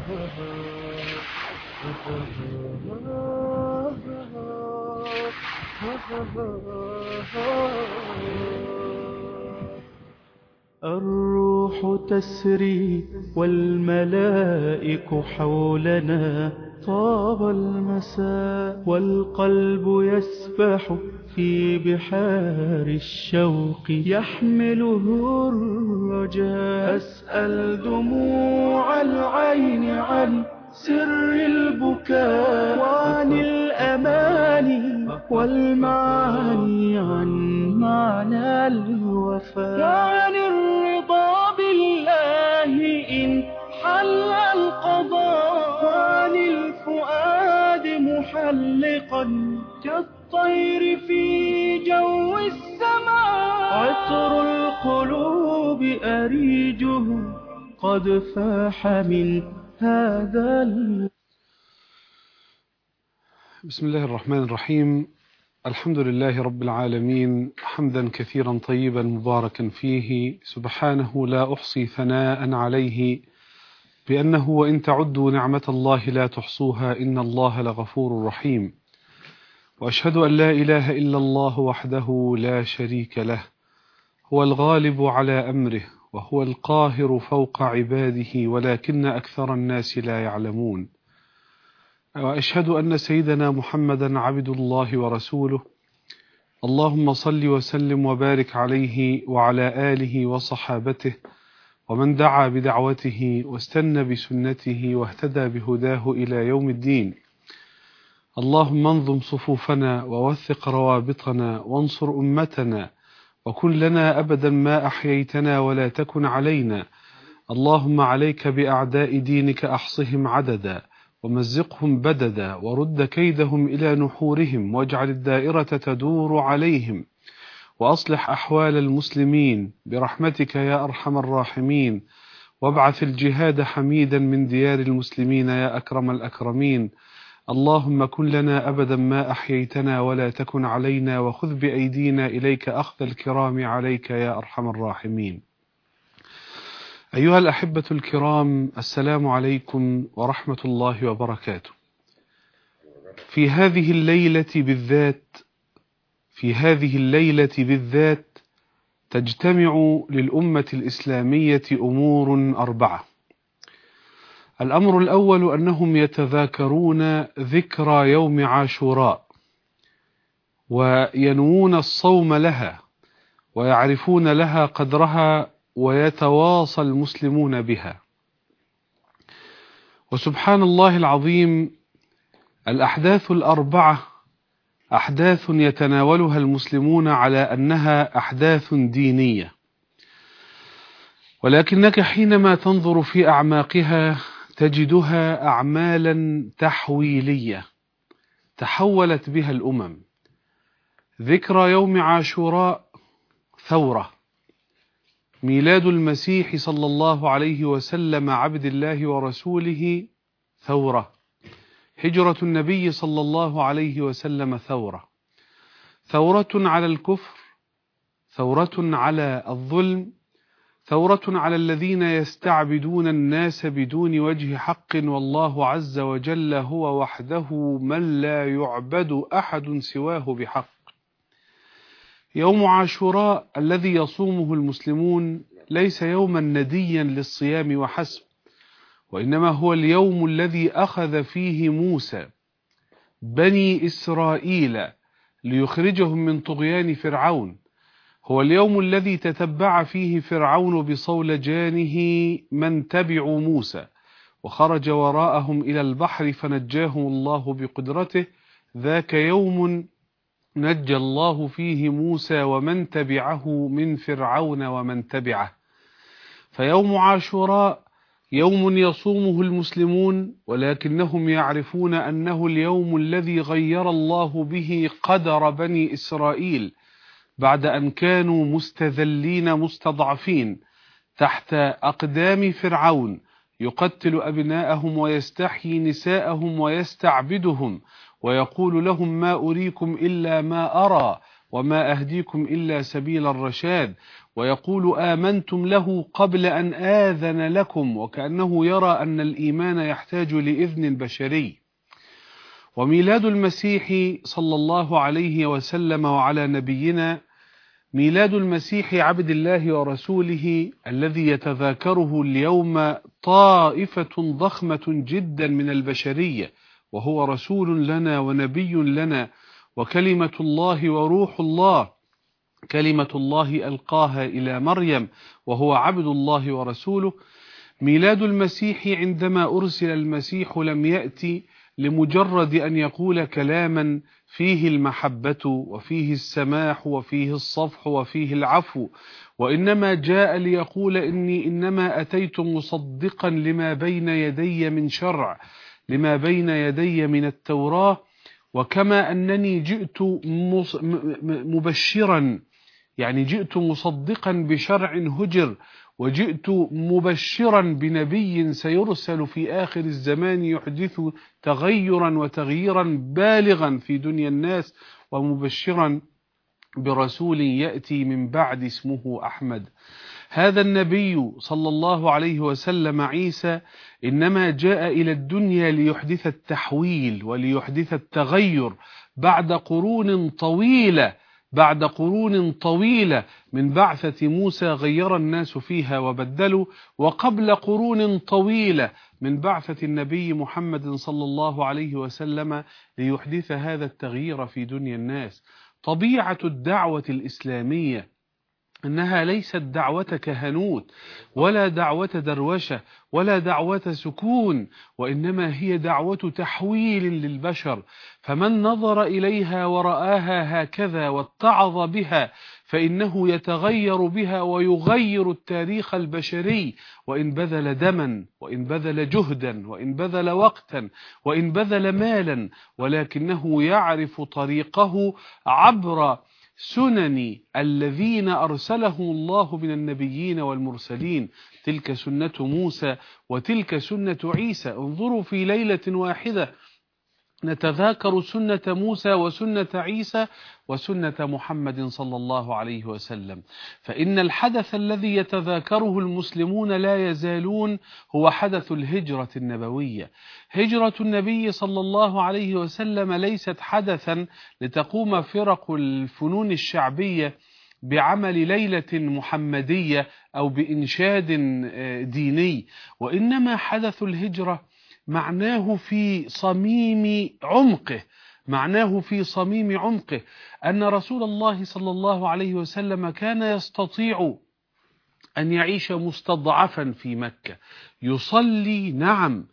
الروح تسري والملائك حولنا، طاب المساء والقلب يسبح في بحار الشوق، يحمله الرجاء. أسأل دموع العين عن سر البكاء، وعن الأماني والمعاني، عن معنى الوفاء، وعن الرضا بالله إن حل القضاء، وعن الفؤاد محلقا كالطير في جو السماء. عطر القلوب أريجه قد فاح من هذا بسم الله الرحمن الرحيم. الحمد لله رب العالمين، حمدا كثيرا طيبا مباركا فيه، سبحانه لا أحصي ثناء عليه، بأنه وإن تعدوا نعمة الله لا تحصوها، إن الله لغفور رحيم. وأشهد أن لا إله إلا الله وحده لا شريك له، هو الغالب على أمره، وهو القاهر فوق عباده، ولكن أكثر الناس لا يعلمون. وأشهد أن سيدنا محمدا عبد الله ورسوله، اللهم صل وسلم وبارك عليه وعلى آله وصحابته ومن دعا بدعوته واستنى بسنته واهتدى بهداه إلى يوم الدين. اللهم انظم صفوفنا ووثق روابطنا وانصر أمتنا، وكن لنا أبدا ما أحييتنا ولا تكن علينا. اللهم عليك بأعداء دينك، أحصهم عددا ومزقهم بددا، ورد كيدهم إلى نحورهم، واجعل الدائرة تدور عليهم، وأصلح أحوال المسلمين برحمتك يا أرحم الراحمين. وابعث الجهاد حميدا من ديار المسلمين يا أكرم الأكرمين. اللهم كن لنا أبدا ما أحييتنا ولا تكن علينا، وخذ بأيدينا إليك أخذ الكرام عليك يا أرحم الراحمين. أيها الأحبة الكرام، السلام عليكم ورحمة الله وبركاته. في هذه الليلة بالذات تجتمع للأمة الإسلامية أمور أربعة. الأمر الأول أنهم يتذاكرون ذكرى يوم عاشوراء، وينوون الصوم لها، ويعرفون لها قدرها، ويتواصى المسلمون بها. وسبحان الله العظيم، الأحداث الأربعة أحداث يتناولها المسلمون على أنها أحداث دينية، ولكنك حينما تنظر في أعماقها تجدها أعمالا تحويلية تحولت بها الأمم. ذكرى يوم عاشوراء ثورة، ميلاد المسيح صلى الله عليه وسلم عبد الله ورسوله ثورة، هجرة النبي صلى الله عليه وسلم ثورة، ثورة على الكفر، ثورة على الظلم، ثورة على الذين يستعبدون الناس بدون وجه حق، والله عز وجل هو وحده من لا يعبد أحد سواه بحق. يوم عاشوراء الذي يصومه المسلمون ليس يوما نديا للصيام وحسب، وإنما هو اليوم الذي أخذ فيه موسى بني إسرائيل ليخرجهم من طغيان فرعون، هو اليوم الذي تتبع فيه فرعون بصولجانه من تبعوا موسى، وخرج وراءهم إلى البحر فنجاهم الله بقدرته. ذاك يوم نجى الله فيه موسى ومن تبعه من فرعون ومن تبعه. فيوم عاشوراء يوم يصومه المسلمون، ولكنهم يعرفون أنه اليوم الذي غير الله به قدر بني إسرائيل بعد أن كانوا مستذلين مستضعفين تحت أقدام فرعون، يقتل أبناءهم ويستحيي نساءهم ويستعبدهم، ويقول لهم ما أريكم إلا ما أرى وما أهديكم إلا سبيل الرشاد. ويقول آمنتم له قبل أن آذن لكم، وكأنه يرى أن الإيمان يحتاج لإذن بشري. وميلاد المسيح صلى الله عليه وسلم وعلى نبينا ميلاد المسيح عبد الله ورسوله الذي يتذاكره اليوم طائفة ضخمة جدا من البشرية، وهو رسول لنا ونبي لنا وكلمة الله وروح الله، كلمة الله ألقاها إلى مريم وهو عبد الله ورسوله. ميلاد المسيح عندما أرسل المسيح لم يأتي لمجرد أن يقول كلاما فيه المحبة وفيه السماح وفيه الصفح وفيه العفو، وإنما جاء ليقول إني إنما أتيت مصدقا لما بين يدي من شرع، لما بين يدي من التوراة، وكما أنني جئت مبشرا، يعني جئت مصدقا بشرع هجر، وجئت مبشرا بنبي سيرسل في آخر الزمان يحدث تغيرا وتغييرا بالغا في دنيا الناس، ومبشرا برسول يأتي من بعد اسمه أحمد. هذا النبي صلى الله عليه وسلم عيسى إنما جاء إلى الدنيا ليحدث التحويل وليحدث التغير بعد قرون طويلة من بعثة موسى غير الناس فيها وبدلوا، وقبل قرون طويلة من بعثة النبي محمد صلى الله عليه وسلم ليحدث هذا التغيير في دنيا الناس. طبيعة الدعوة الإسلامية أنها ليست دعوة كهنوت ولا دعوة دروشة ولا دعوة سكون، وإنما هي دعوة تحويل للبشر. فمن نظر إليها ورآها هكذا واتعظ بها فإنه يتغير بها ويغير التاريخ البشري، وإن بذل دما وإن بذل جهدا وإن بذل وقتا وإن بذل مالا، ولكنه يعرف طريقه عبر سنن الذين أرسلهم الله من النبيين والمرسلين. تلك سنة موسى وتلك سنة عيسى. انظروا في ليلة واحدة نتذاكر سنة موسى وسنة عيسى وسنة محمد صلى الله عليه وسلم. فإن الحدث الذي يتذاكره المسلمون لا يزالون هو حدث الهجرة النبوية. هجرة النبي صلى الله عليه وسلم ليست حدثا لتقوم فرق الفنون الشعبية بعمل ليلة محمدية أو بإنشاد ديني، وإنما حدث الهجرة معناه في صميم عمقه أن رسول الله صلى الله عليه وسلم كان يستطيع أن يعيش مستضعفا في مكة، يصلي نعم،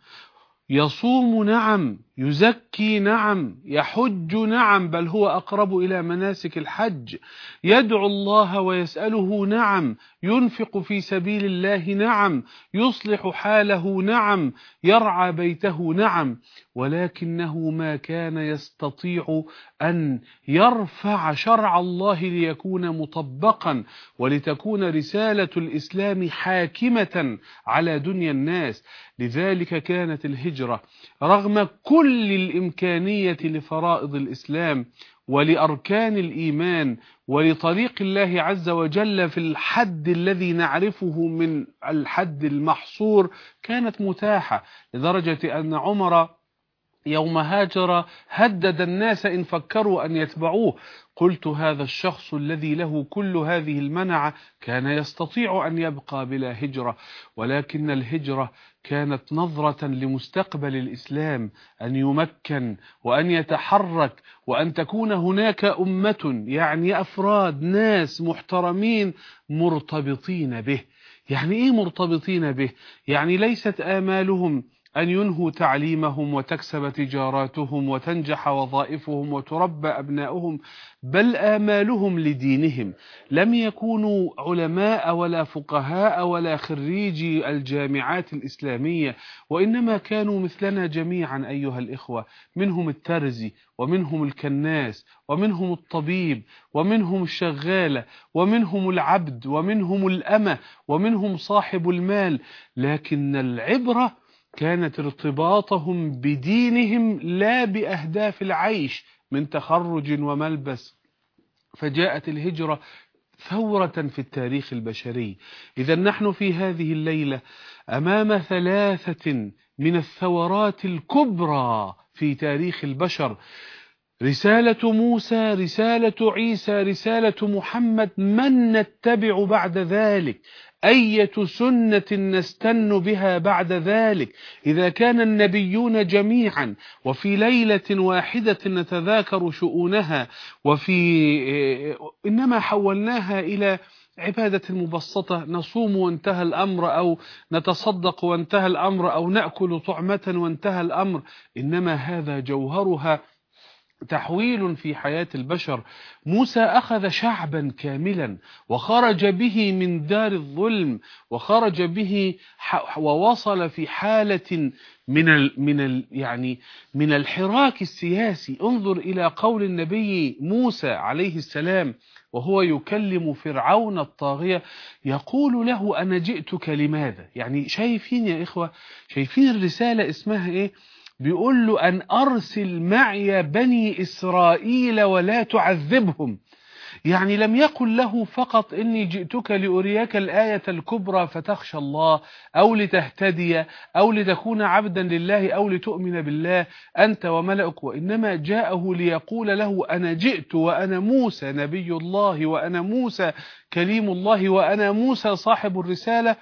يصوم نعم، يزكي نعم، يحج نعم، بل هو أقرب إلى مناسك الحج، يدعو الله ويسأله نعم، ينفق في سبيل الله نعم، يصلح حاله نعم، يرعى بيته نعم، ولكنه ما كان يستطيع أن يرفع شرع الله ليكون مطبقا ولتكون رسالة الإسلام حاكمة على دنيا الناس. لذلك كانت الهجرة رغم كل الإمكانية لفرائض الإسلام ولأركان الإيمان ولطريق الله عز وجل في الحد الذي نعرفه من الحد المحصور كانت متاحة، لدرجة أن عمر يوم هاجر هدد الناس إن فكروا أن يتبعوه. قلت هذا الشخص الذي له كل هذه المنعة كان يستطيع أن يبقى بلا هجرة، ولكن الهجرة كانت نظرة لمستقبل الإسلام، أن يمكن وأن يتحرك وأن تكون هناك أمة، يعني أفراد ناس محترمين مرتبطين به. يعني إيه مرتبطين به؟ يعني ليست آمالهم أن ينهوا تعليمهم وتكسب تجاراتهم وتنجح وظائفهم وتربى أبناؤهم، بل آمالهم لدينهم. لم يكونوا علماء ولا فقهاء ولا خريجي الجامعات الإسلامية، وإنما كانوا مثلنا جميعا أيها الإخوة، منهم الترزي ومنهم الكناس ومنهم الطبيب ومنهم الشغالة ومنهم العبد ومنهم الأمة ومنهم صاحب المال، لكن العبرة كانت ارتباطهم بدينهم لا بأهداف العيش من تخرج وملبس. فجاءت الهجرة ثورة في التاريخ البشري. إذا نحن في هذه الليلة أمام ثلاثة من الثورات الكبرى في تاريخ البشر: رسالة موسى، رسالة عيسى، رسالة محمد. من نتبع بعد ذلك؟ أية سنة نستن بها بعد ذلك؟ إذا كان النبيون جميعا وفي ليلة واحدة نتذاكر شؤونها، إنما حولناها إلى عبادة مبسطة، نصوم وانتهى الأمر، أو نتصدق وانتهى الأمر، أو نأكل طعمة وانتهى الأمر. إنما هذا جوهرها تحويل في حياة البشر. موسى أخذ شعبا كاملا وخرج به من دار الظلم، وخرج به ووصل في حالة من الحراك السياسي. انظر إلى قول النبي موسى عليه السلام وهو يكلم فرعون الطاغية، يقول له: أنا جئتك لماذا؟ يعني شايفين يا إخوة، شايفين الرسالة اسمها إيه؟ بيقول له: أن أرسل معي بني إسرائيل ولا تعذبهم. يعني لم يقل له فقط إني جئتك لأريك الآية الكبرى فتخشى الله، أو لتهتدي، أو لتكون عبدا لله، أو لتؤمن بالله أنت وملأك، وإنما جاءه ليقول له: أنا جئت وأنا موسى نبي الله، وأنا موسى كليم الله، وأنا موسى صاحب الرسالة،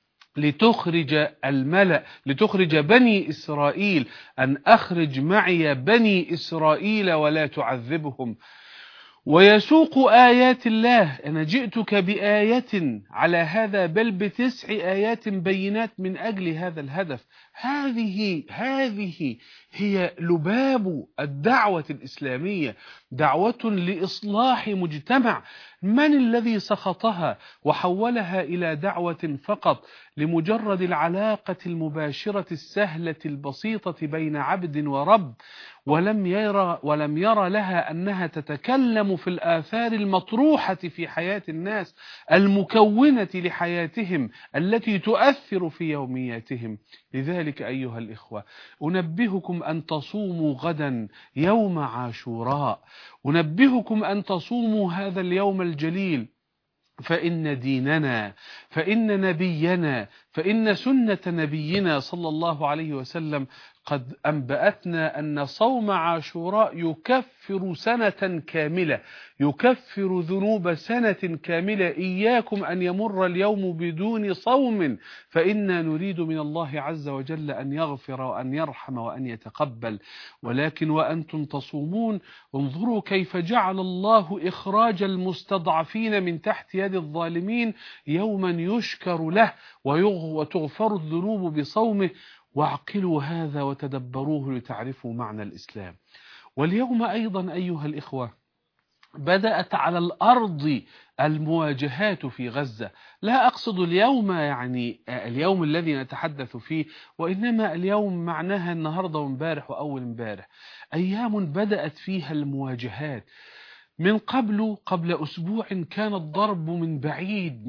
لتخرج الملأ، لتخرج بني إسرائيل، أن أخرج معي بني إسرائيل ولا تعذبهم. ويسوق آيات الله: أنا جئتك بآية على هذا، بل ب9 آيات بينات من أجل هذا الهدف. هذه هي لباب الدعوة الإسلامية، دعوة لإصلاح مجتمع. من الذي سخطها وحولها إلى دعوة فقط لمجرد العلاقة المباشرة السهلة البسيطة بين عبد ورب، ولم يرى لها أنها تتكلم في الآثار المطروحة في حياة الناس، المكونة لحياتهم، التي تؤثر في يومياتهم؟ لذلك أيها الإخوة، أنبهكم أن تصوموا غدا يوم عاشوراء، أنبهكم أن تصوموا هذا اليوم الجليل، فإن ديننا، فإن نبينا، فإن سنة نبينا صلى الله عليه وسلم قد أنبأتنا أن صوم عاشوراء يكفر سنة كاملة، يكفر ذنوب سنة كاملة. إياكم أن يمر اليوم بدون صوم، فإنا نريد من الله عز وجل أن يغفر وأن يرحم وأن يتقبل. ولكن وأنتم تصومون انظروا كيف جعل الله إخراج المستضعفين من تحت يد الظالمين يوما يشكر له وتغفر الذنوب بصومه. واعقلوا هذا وتدبروه لتعرفوا معنى الإسلام. واليوم أيضا أيها الإخوة بدأت على الأرض المواجهات في غزة. لا أقصد اليوم يعني اليوم الذي نتحدث فيه، وإنما اليوم معناها النهاردة وامبارح وأول امبارح، أيام بدأت فيها المواجهات. من قبل أسبوع كان الضرب من بعيد،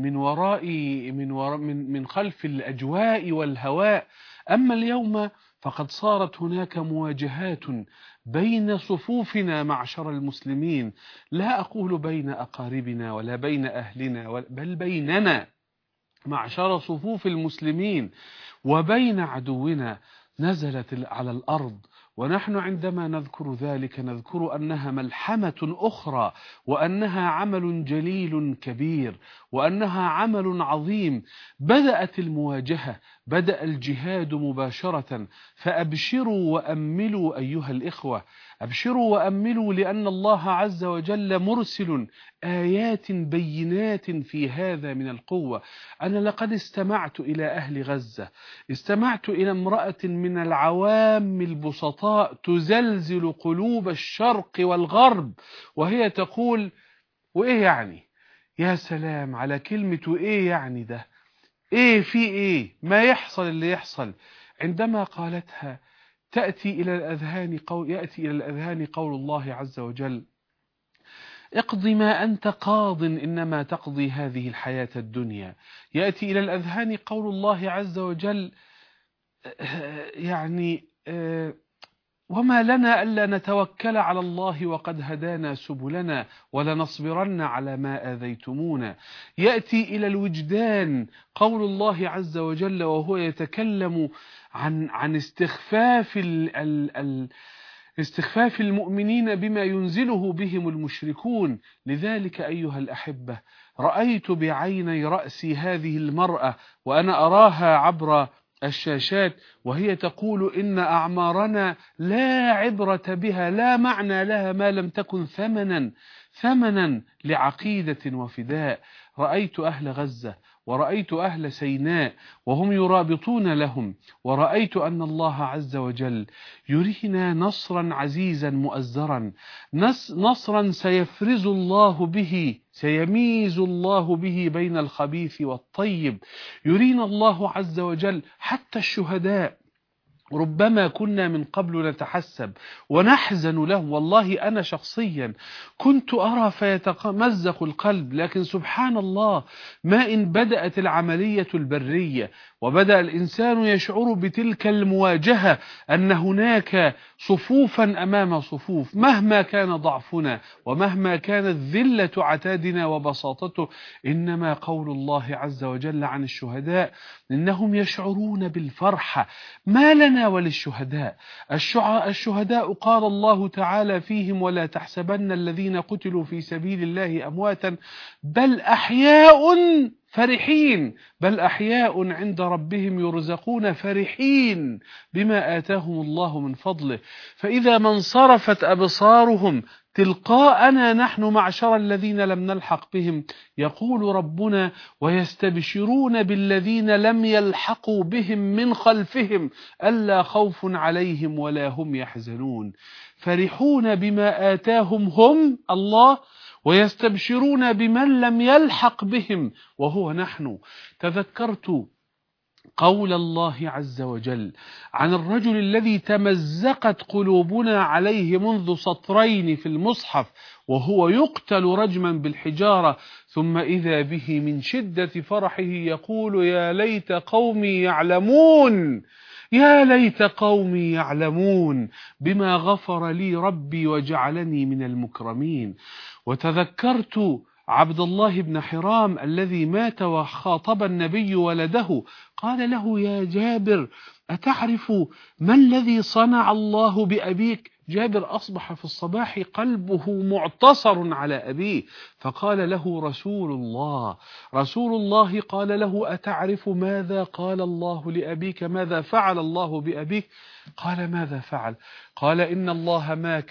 من خلف الأجواء والهواء. أما اليوم فقد صارت هناك مواجهات بين صفوفنا معشر المسلمين، لا أقول بين أقاربنا ولا بين أهلنا، بل بيننا معشر صفوف المسلمين وبين عدونا. نزلت على الأرض، ونحن عندما نذكر ذلك نذكر أنها ملحمة أخرى، وأنها عمل جليل كبير، وأنها عمل عظيم. بدأت المواجهة، بدأ الجهاد مباشرة. فأبشروا وأملوا أيها الإخوة، أبشروا وأملوا، لأن الله عز وجل مرسل آيات بينات في هذا من القوة. أنا لقد استمعت إلى أهل غزة، استمعت إلى امرأة من العوام البسطاء تزلزل قلوب الشرق والغرب، وهي تقول: وإيه يعني؟ يا سلام على كلمة وإيه يعني ده؟ إيه في إيه؟ ما يحصل اللي يحصل. عندما قالتها يأتي إلى الأذهان قول الله عز وجل: اقض ما أنت قاض إنما تقضي هذه الحياة الدنيا. يأتي إلى الأذهان قول الله عز وجل: يعني وما لنا ألا نتوكل على الله وقد هدانا سبلنا ولنصبرن على ما آذيتمونا. يأتي إلى الوجدان قول الله عز وجل وهو يتكلم عن استخفاف المؤمنين بما ينزله بهم المشركون. لذلك أيها الأحبة، رأيت بعيني رأسي هذه المرأة وأنا أراها عبر الشاشات وهي تقول إن أعمارنا لا عبرة بها، لا معنى لها ما لم تكن ثمنا لعقيدة وفداء. رأيت أهل غزة ورأيت أهل سيناء وهم يرابطون لهم، ورأيت أن الله عز وجل يرينا نصرا عزيزا مؤزرا، نصرا سيفرز الله به، سيميز الله به بين الخبيث والطيب. يرينا الله عز وجل حتى الشهداء ربما كنا من قبل نتحسب ونحزن له. والله أنا شخصيا كنت أرى فيتمزق القلب، لكن سبحان الله، ما إن بدأت العملية البرية وبدأ الإنسان يشعر بتلك المواجهة أن هناك صفوفا أمام صفوف، مهما كان ضعفنا ومهما كانت ذلة عتادنا وبساطته، إنما قول الله عز وجل عن الشهداء إنهم يشعرون بالفرحة. ما لنا وللشهداء؟ الشهداء قال الله تعالى فيهم ولا تحسبن الذين قتلوا في سبيل الله أمواتا بل أحياء فرحين، بل أحياء عند ربهم يرزقون فرحين بما آتاهم الله من فضله. فإذا ما انصرفت أبصارهم تلقاءنا نحن معشر الذين لم نلحق بهم، يقول ربنا ويستبشرون بالذين لم يلحقوا بهم من خلفهم ألا خوف عليهم ولا هم يحزنون. فرحون بما آتاهم هم الله ويستبشرون بمن لم يلحق بهم وهو نحن. تذكرت قول الله عز وجل عن الرجل الذي تمزقت قلوبنا عليه منذ سطرين في المصحف وهو يقتل رجما بالحجارة، ثم إذا به من شدة فرحه يقول يا ليت قومي يعلمون، يا ليت قومي يعلمون بما غفر لي ربي وجعلني من المكرمين. وتذكرت عبد الله بن حرام الذي مات وخاطب النبي ولده، قال له يا جابر أتعرف ما الذي صنع الله بأبيك؟ جابر أصبح في الصباح قلبه معتصر على أبيه، فقال له رسول الله قال له أتعرف ماذا قال الله لأبيك؟ ماذا فعل الله بأبيك؟ قال ماذا فعل؟ قال إن الله ما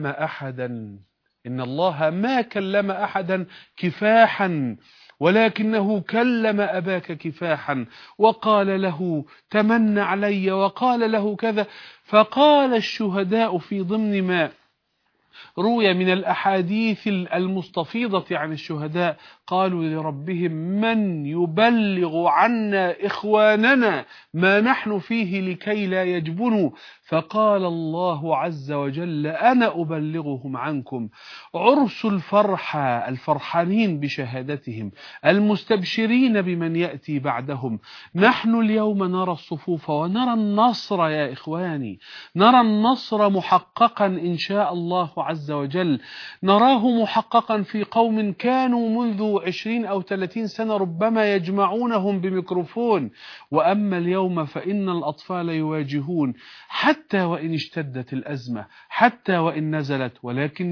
كلم أحدا كفاحا ولكنه كلم أباك كفاحا وقال له تمن علي وقال له كذا. فقال الشهداء في ضمن ما روي من الأحاديث المستفيضة عن الشهداء قالوا لربهم من يبلغ عنا إخواننا ما نحن فيه لكي لا يجبنوا؟ فقال الله عز وجل أنا أبلغهم عنكم. عرس الفرحانين بشهادتهم المستبشرين بمن يأتي بعدهم. نحن اليوم نرى الصفوف ونرى النصر يا إخواني، نرى النصر محققا إن شاء الله عز وجل، نراه محققا في قوم كانوا منذ 20 أو 30 سنة ربما يجمعونهم بميكروفون، وأما اليوم فإن الأطفال يواجهون حتى وإن اشتدت الأزمة، حتى وإن نزلت، ولكن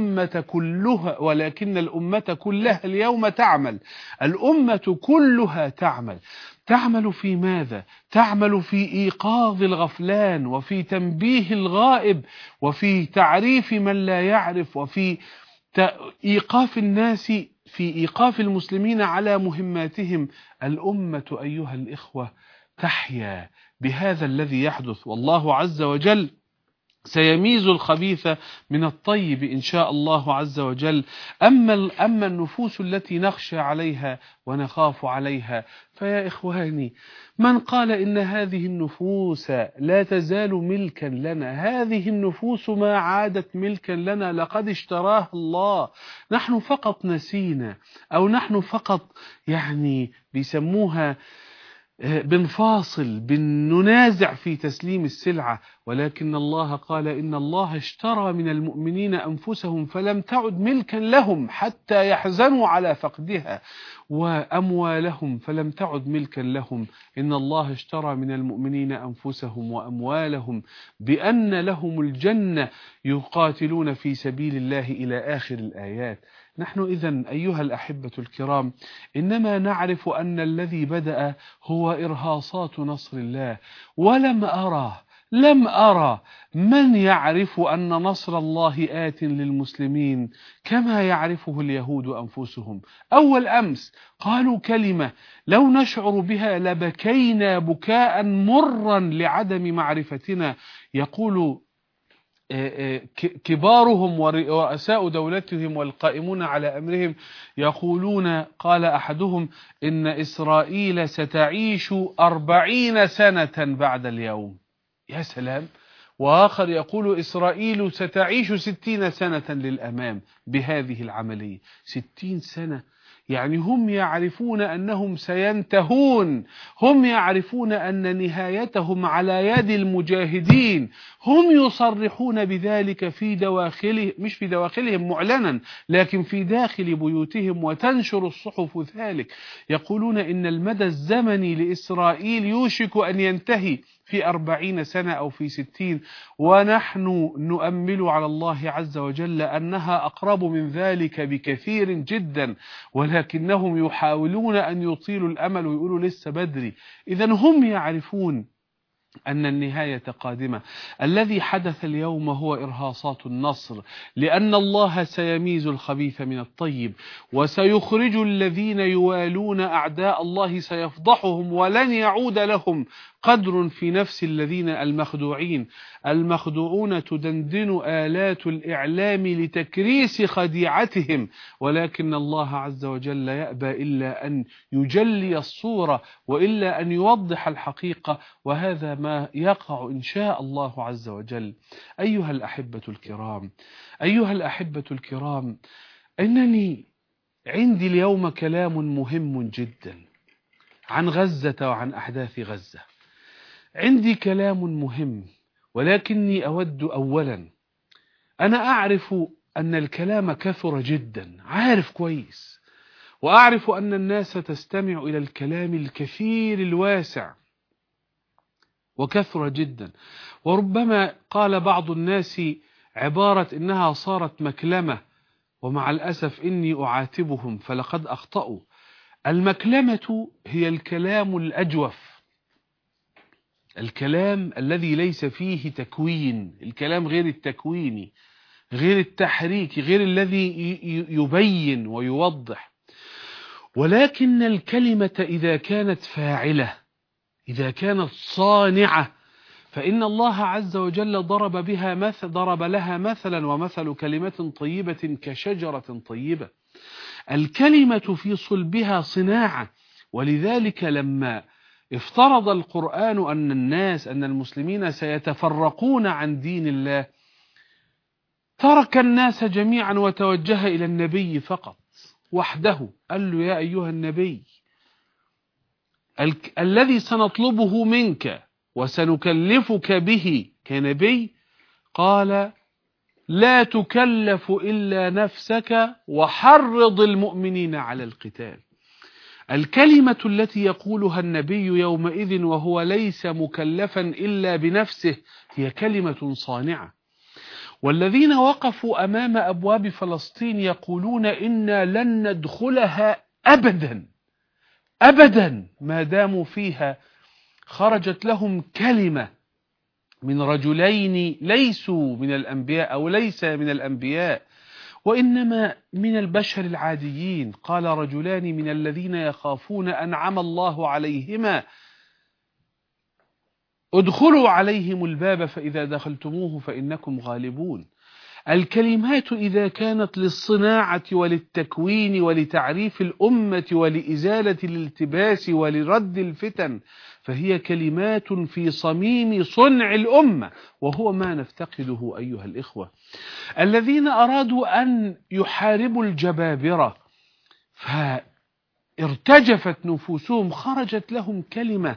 الأمة كلها اليوم تعمل، الأمة كلها تعمل في ماذا؟ تعمل في إيقاظ الغفلان وفي تنبيه الغائب وفي تعريف من لا يعرف وفي إيقاف الناس، في إيقاف المسلمين على مهماتهم. الأمة أيها الإخوة تحيا بهذا الذي يحدث، والله عز وجل سيميز الخبيث من الطيب إن شاء الله عز وجل. أما النفوس التي نخشى عليها ونخاف عليها فيا إخواني، من قال إن هذه النفوس لا تزال ملكا لنا، هذه النفوس ما عادت ملكا لنا، لقد اشتراها الله. نحن فقط نسينا، أو نحن فقط بيسموها بنفاصل بننازع في تسليم السلعة، ولكن الله قال إن الله اشترى من المؤمنين أنفسهم فلم تعد ملكا لهم حتى يحزنوا على فقدها، وأموالهم فلم تعد ملكا لهم. إن الله اشترى من المؤمنين أنفسهم وأموالهم بأن لهم الجنة يقاتلون في سبيل الله إلى آخر الآيات. نحن إذن أيها الأحبة الكرام إنما نعرف أن الذي بدأ هو إرهاصات نصر الله، لم أرى من يعرف أن نصر الله آت للمسلمين كما يعرفه اليهود أنفسهم. أول أمس قالوا كلمة لو نشعر بها لبكينا بكاء مرا لعدم معرفتنا. يقول كبارهم ورؤساء دولتهم والقائمون على أمرهم يقولون، قال أحدهم إن إسرائيل ستعيش 40 سنة بعد اليوم. يا سلام. وآخر يقول إسرائيل ستعيش 60 سنة للأمام بهذه العملية. 60 سنة، يعني هم يعرفون أنهم سينتهون، هم يعرفون أن نهايتهم على يد المجاهدين، هم يصرحون بذلك في دواخلهم، مش في دواخلهم معلنا لكن في داخل بيوتهم، وتنشر الصحف ذلك. يقولون إن المدى الزمني لإسرائيل يوشك أن ينتهي في 40 سنة أو في 60، ونحن نؤمل على الله عز وجل أنها أقرب من ذلك بكثير جدا، ولكنهم يحاولون أن يطيلوا الأمل ويقولوا لسه بدري. إذن هم يعرفون أن النهاية قادمة. الذي حدث اليوم هو إرهاصات النصر، لأن الله سيميز الخبيث من الطيب، وسيخرج الذين يوالون أعداء الله، سيفضحهم ولن يعود لهم قدر في نفس الذين المخدوعون تدندن آلات الإعلام لتكريس خديعتهم، ولكن الله عز وجل يأبى إلا أن يجلي الصورة وإلا أن يوضح الحقيقة، وهذا ما يقع إن شاء الله عز وجل. أيها الأحبة الكرام، إنني عندي اليوم كلام مهم جدا عن غزة وعن أحداث غزة. عندي كلام مهم، ولكني أود أولا، أنا أعرف أن الكلام كثر جدا، عارف كويس، وأعرف أن الناس تستمع إلى الكلام الكثير الواسع وكثر جدا، وربما قال بعض الناس عبارة إنها صارت مكلمة، ومع الأسف إني أعاتبهم فلقد أخطأوا. المكلمة هي الكلام الأجوف، الكلام الذي ليس فيه تكوين، الكلام غير التكويني، غير التحريك، غير الذي يبين ويوضح. ولكن الكلمة إذا كانت فاعلة، إذا كانت صانعة، فإن الله عز وجل ضرب لها مثلا، ومثل كلمة طيبة كشجرة طيبة. الكلمة في صلبها صناعة، ولذلك لما افترض القرآن أن المسلمين سيتفرقون عن دين الله، ترك الناس جميعا وتوجه إلى النبي فقط وحده. قال له: يا أيها النبي، الذي سنطلبه منك وسنكلفك به كنبي، قال: لا تكلف إلا نفسك وحرض المؤمنين على القتال. الكلمة التي يقولها النبي يومئذ وهو ليس مكلفا إلا بنفسه هي كلمة صانعة. والذين وقفوا أمام أبواب فلسطين يقولون: إنا لن ندخلها أبدا أبدا ما داموا فيها. خرجت لهم كلمة من رجلين ليسوا من الأنبياء، أو ليس من الأنبياء وإنما من البشر العاديين. قال رجلان من الذين يخافون أنعم الله عليهما ادخلوا عليهم الباب فإذا دخلتموه فإنكم غالبون. الكلمات إذا كانت للصناعة وللتكوين ولتعريف الأمة ولإزالة الالتباس ولرد الفتن، فهي كلمات في صميم صنع الأمة، وهو ما نفتقده أيها الإخوة. الذين أرادوا أن يحاربوا الجبابرة ارتجفت نفوسهم، خرجت لهم كلمة.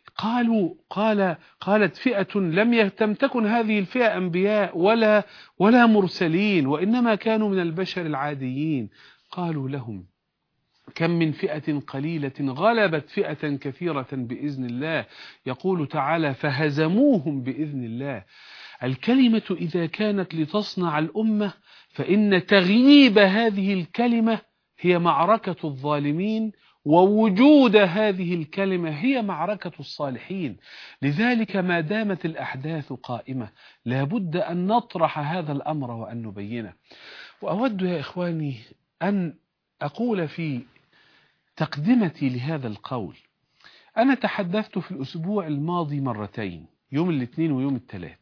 قالت فئة لم تكن هذه الفئة أنبياء ولا مرسلين، وإنما كانوا من البشر العاديين. قالوا لهم: كم من فئة قليلة غلبت فئة كثيرة بإذن الله. يقول تعالى: فهزموهم بإذن الله. الكلمة إذا كانت لتصنع الأمة، فإن تغييب هذه الكلمة هي معركة الظالمين، ووجود هذه الكلمة هي معركة الصالحين. لذلك ما دامت الأحداث قائمة لابد أن نطرح هذا الأمر وأن نبينه. وأود يا إخواني أن أقول في تقدمتي لهذا القول، أنا تحدثت في الأسبوع الماضي مرتين، يوم الاثنين ويوم الثلاث.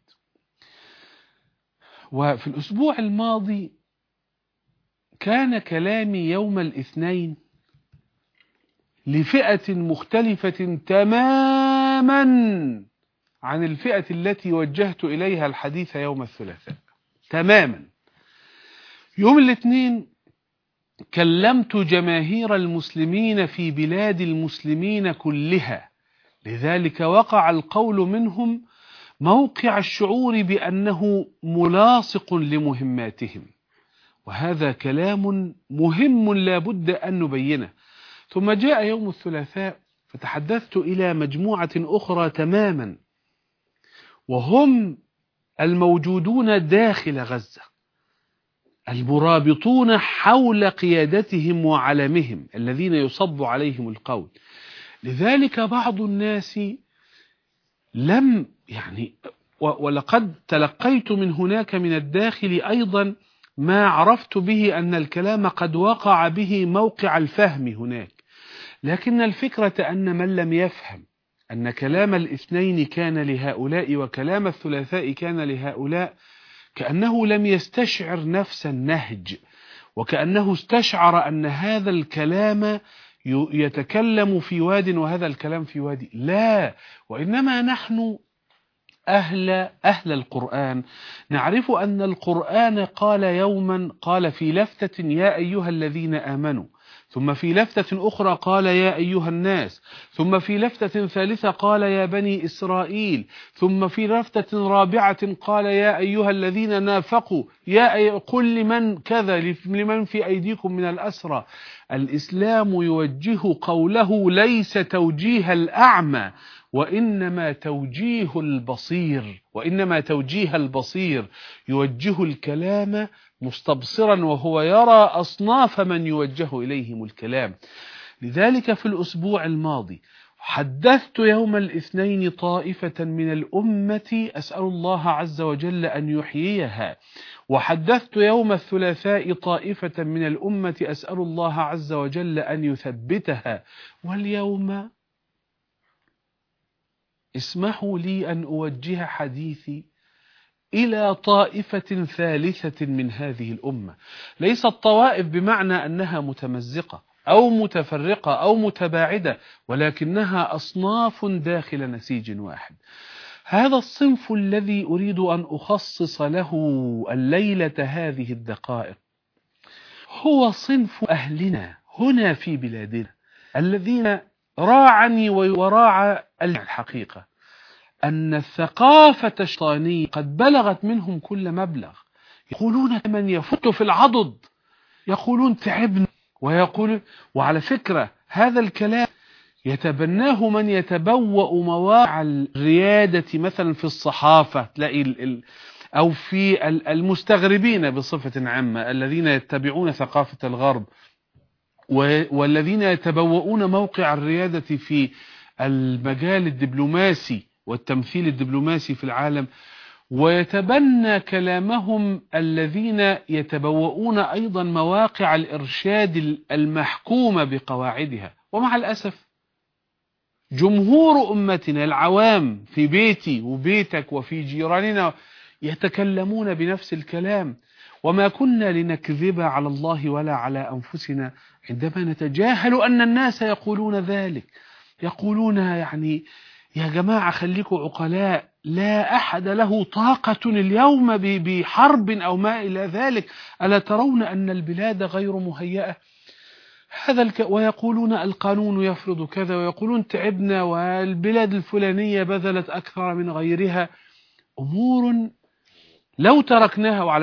وفي الأسبوع الماضي كان كلامي يوم الاثنين لفئة مختلفة تماما عن الفئة التي وجهت إليها الحديث يوم الثلاثاء تماما. يوم الاثنين كلمت جماهير المسلمين في بلاد المسلمين كلها، لذلك وقع القول منهم موقع الشعور بأنه ملاصق لمهماتهم، وهذا كلام مهم لا بد أن نبينه. ثم جاء يوم الثلاثاء فتحدثت إلى مجموعة أخرى تماما، وهم الموجودون داخل غزة، المرابطون حول قيادتهم وعلمهم الذين يصب عليهم القول. لذلك بعض الناس ولقد تلقيت من هناك من الداخل أيضا ما عرفت به أن الكلام قد وقع به موقع الفهم هناك، لكن الفكرة أن من لم يفهم أن كلام الاثنين كان لهؤلاء وكلام الثلاثاء كان لهؤلاء، كأنه لم يستشعر نفس النهج، وكأنه استشعر أن هذا الكلام يتكلم في واد وهذا الكلام في واد. لا، وإنما نحن أهل القرآن نعرف أن القرآن قال يوما، قال في لفتة: يا أيها الذين آمنوا، ثم في لفتة أخرى قال: يا أيها الناس، ثم في لفتة ثالثة قال: يا بني إسرائيل، ثم في لفتة رابعة قال: يا أيها الذين نافقوا، قل لمن كذا لمن في أيديكم من الأسرى. الإسلام يوجه قوله ليس توجيه الأعمى، وإنما توجيه البصير يوجه الكلام مستبصرا، وهو يرى أصناف من يوجه إليهم الكلام. لذلك في الأسبوع الماضي حدثت يوم الاثنين طائفة من الأمة أسأل الله عز وجل أن يحييها، وحدثت يوم الثلاثاء طائفة من الأمة أسأل الله عز وجل أن يثبتها. واليوم اسمحوا لي أن أوجه حديثي إلى طائفة ثالثة من هذه الأمة. ليست طوائف بمعنى أنها متمزقة أو متفرقة أو متباعدة، ولكنها أصناف داخل نسيج واحد. هذا الصنف الذي أريد أن أخصص له الليلة هذه الدقائق هو صنف أهلنا هنا في بلادنا، الذين راعني وراعى الحقيقة أن الثقافة الشيطانية قد بلغت منهم كل مبلغ. يقولون من يفت في العضد، يقولون تعبنا، وعلى فكرة هذا الكلام يتبناه من يتبوأ مواقع الريادة مثلا في الصحافة، تلاقي أو في المستغربين بصفة عامة الذين يتبعون ثقافة الغرب، والذين يتبوؤون موقع الريادة في المجال الدبلوماسي والتمثيل الدبلوماسي في العالم، ويتبنى كلامهم الذين يتبوؤون أيضا مواقع الإرشاد المحكومة بقواعدها. ومع الأسف جمهور أمتنا العوام في بيتي وبيتك وفي جيراننا يتكلمون بنفس الكلام، وما كنا لنكذب على الله ولا على أنفسنا عندما نتجاهل أن الناس يقولون ذلك. يقولون يا جماعة خليكوا عقلاء، لا أحد له طاقة اليوم بحرب أو ما إلى ذلك، ألا ترون أن البلاد غير مهيئة؟ ويقولون القانون يفرض كذا، ويقولون تعبنا والبلاد الفلانية بذلت أكثر من غيرها. أمور لو تركناها. وعلى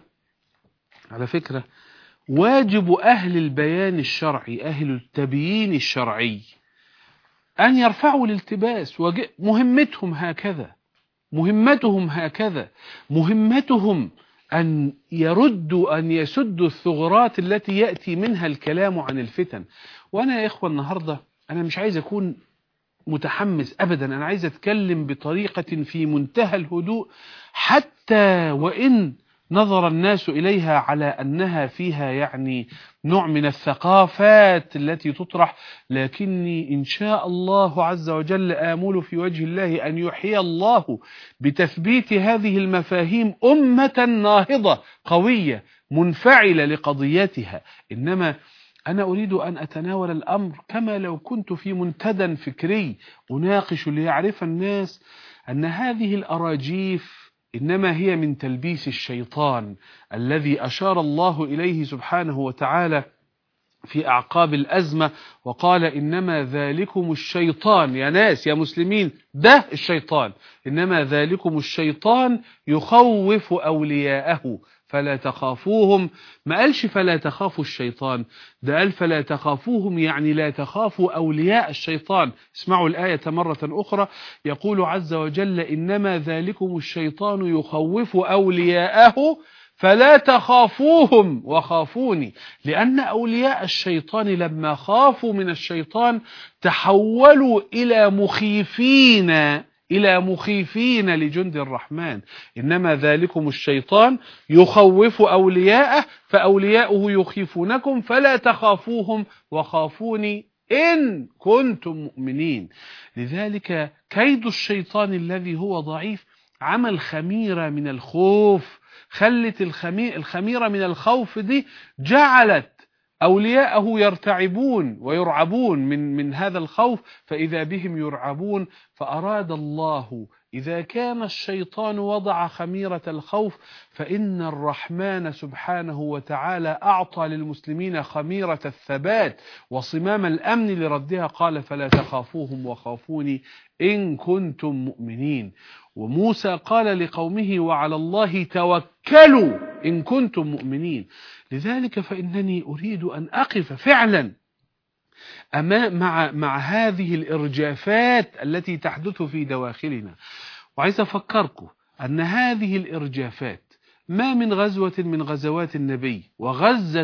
فكرة واجب أهل البيان الشرعي، أهل التبيين الشرعي، أن يرفعوا الالتباس. مهمتهم هكذا، مهمتهم أن يسدوا الثغرات التي يأتي منها الكلام عن الفتن. وأنا يا إخوة النهاردة أنا مش عايز أكون متحمس أبدا، أنا عايز أتكلم بطريقة في منتهى الهدوء، حتى وإن نظر الناس إليها على أنها فيها يعني نوع من الثقافات التي تطرح، لكني إن شاء الله عز وجل آمل في وجه الله أن يحيي الله بتثبيت هذه المفاهيم أمة ناهضة قوية منفعلة لقضيتها. إنما أنا أريد أن أتناول الأمر كما لو كنت في منتدى فكري أناقش ليعرف الناس أن هذه الأراجيف إنما هي من تلبيس الشيطان الذي أشار الله إليه سبحانه وتعالى في أعقاب الأزمة، وقال إنما ذلكم الشيطان، يا ناس يا مسلمين، ده الشيطان، إنما ذلكم الشيطان يخوف أولياءه فلا تخافوهم. ما قالش فلا تخافوا الشيطان، ده قال فلا تخافوهم، يعني لا تخافوا أولياء الشيطان. اسمعوا الآية مرة أخرى، يقول عز وجل إنما ذلكم الشيطان يخوف أولياءه فلا تخافوهم وخافوني. لأن أولياء الشيطان لما خافوا من الشيطان تحولوا إلى مخيفين لجند الرحمن. إنما ذلكم الشيطان يخوف أولياءه فأولياؤه يخيفونكم فلا تخافوهم وخافوني إن كنتم مؤمنين. لذلك كيد الشيطان الذي هو ضعيف عمل خميرة من الخوف، خلت الخميرة من الخوف دي جعلت أولياءه يرتعبون ويرعبون من هذا الخوف، فإذا بهم يرعبون. فأراد الله إذا كان الشيطان وضع خميرة الخوف، فإن الرحمن سبحانه وتعالى أعطى للمسلمين خميرة الثبات وصمام الأمن لردها، قال فلا تخافوهم وخافوني إن كنتم مؤمنين. وموسى قال لقومه وعلى الله توكلوا إن كنتم مؤمنين. لذلك فإنني أريد أن أقف فعلا مع هذه الإرجافات التي تحدث في دواخلنا. وعايز أفكركم أن هذه الإرجافات ما من غزوة من غزوات النبي، وغزة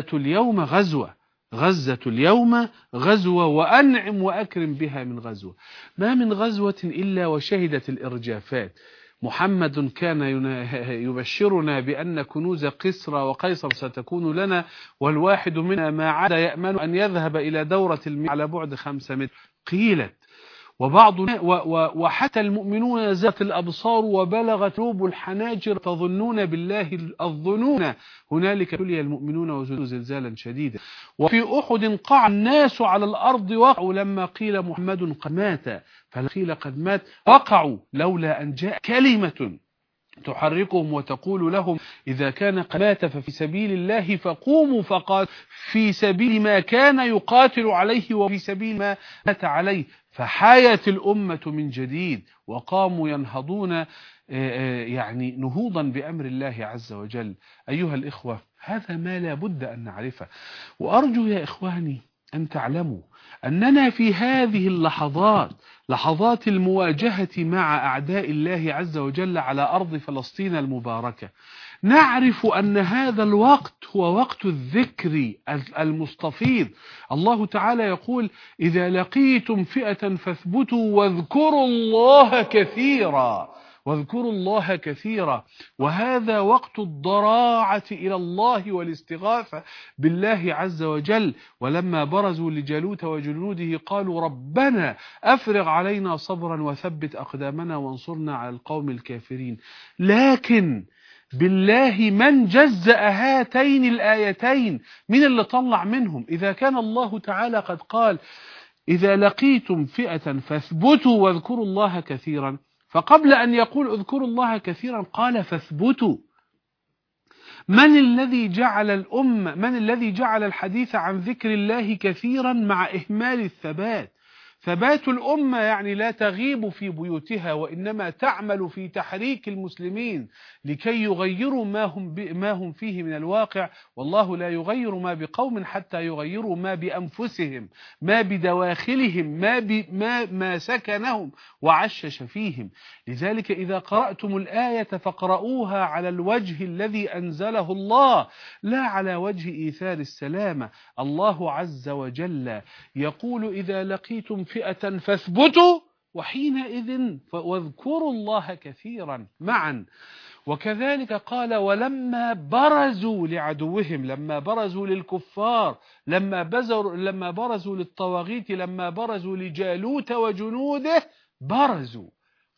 اليوم غزوة وأنعم وأكرم بها من غزوة، ما من غزوة إلا وشهدت الإرجافات. محمد كان يبشرنا بأن كنوز قسر وقيصر ستكون لنا، والواحد منا ما عاد يأمن أن يذهب إلى دورة المياه على بعد 5 متر. قيلت وحتى المؤمنون زاغت الأبصار وبلغت قلوب الحناجر تظنون بالله الظنون هنالك ابتلي المؤمنون وزلزلوا زلزالا شديدا. وفي أحد قع الناس على الأرض وقعوا لما قيل محمد قد مات، فقيل قد مات وقعوا لولا أن جاء كلمة تحركهم وتقول لهم إذا كان قد مات ففي سبيل الله فقوموا، فقال في سبيل ما كان يقاتل عليه وفي سبيل ما مات عليه، فحايت الأمة من جديد وقاموا ينهضون يعني نهوضا بأمر الله عز وجل. أيها الإخوة، هذا ما لا بد أن نعرفه. وأرجو يا إخواني أن تعلموا أننا في هذه اللحظات، لحظات المواجهة مع أعداء الله عز وجل على أرض فلسطين المباركة، نعرف أن هذا الوقت هو وقت الذكر المستفيض. الله تعالى يقول إذا لقيتم فئة فاثبتوا واذكروا الله كثيرا. وهذا وقت الضراعة إلى الله والاستغاثة بالله عز وجل. ولما برزوا لجالوت وجنوده قالوا ربنا أفرغ علينا صبرا وثبت أقدامنا وانصرنا على القوم الكافرين. لكن بالله من جزأ هاتين الآيتين، من اللي طلع منهم؟ إذا كان الله تعالى قد قال إذا لقيتم فئة فاثبتوا واذكروا الله كثيرا، فقبل أن يقول اذكروا الله كثيرا قال فاثبتوا. من الذي جعل الحديث عن ذكر الله كثيرا مع إهمال الثبات؟ ثبات الأمة يعني لا تغيب في بيوتها، وإنما تعمل في تحريك المسلمين لكي يغيروا ما هم فيه من الواقع. والله لا يغير ما بقوم حتى يغيروا ما بأنفسهم، ما بدواخلهم، ما سكنهم وعشش فيهم. لذلك إذا قرأتم الآية فاقرؤوها على الوجه الذي أنزله الله، لا على وجه إيثار السلامة. الله عز وجل يقول: إذا لقيتم فئة فاثبتوا وحينئذ واذكروا الله كثيرا معا. وكذلك قال: ولما برزوا لعدوهم، لما برزوا للكفار، لما برزوا للطواغيت، لما برزوا لجالوت وجنوده، برزوا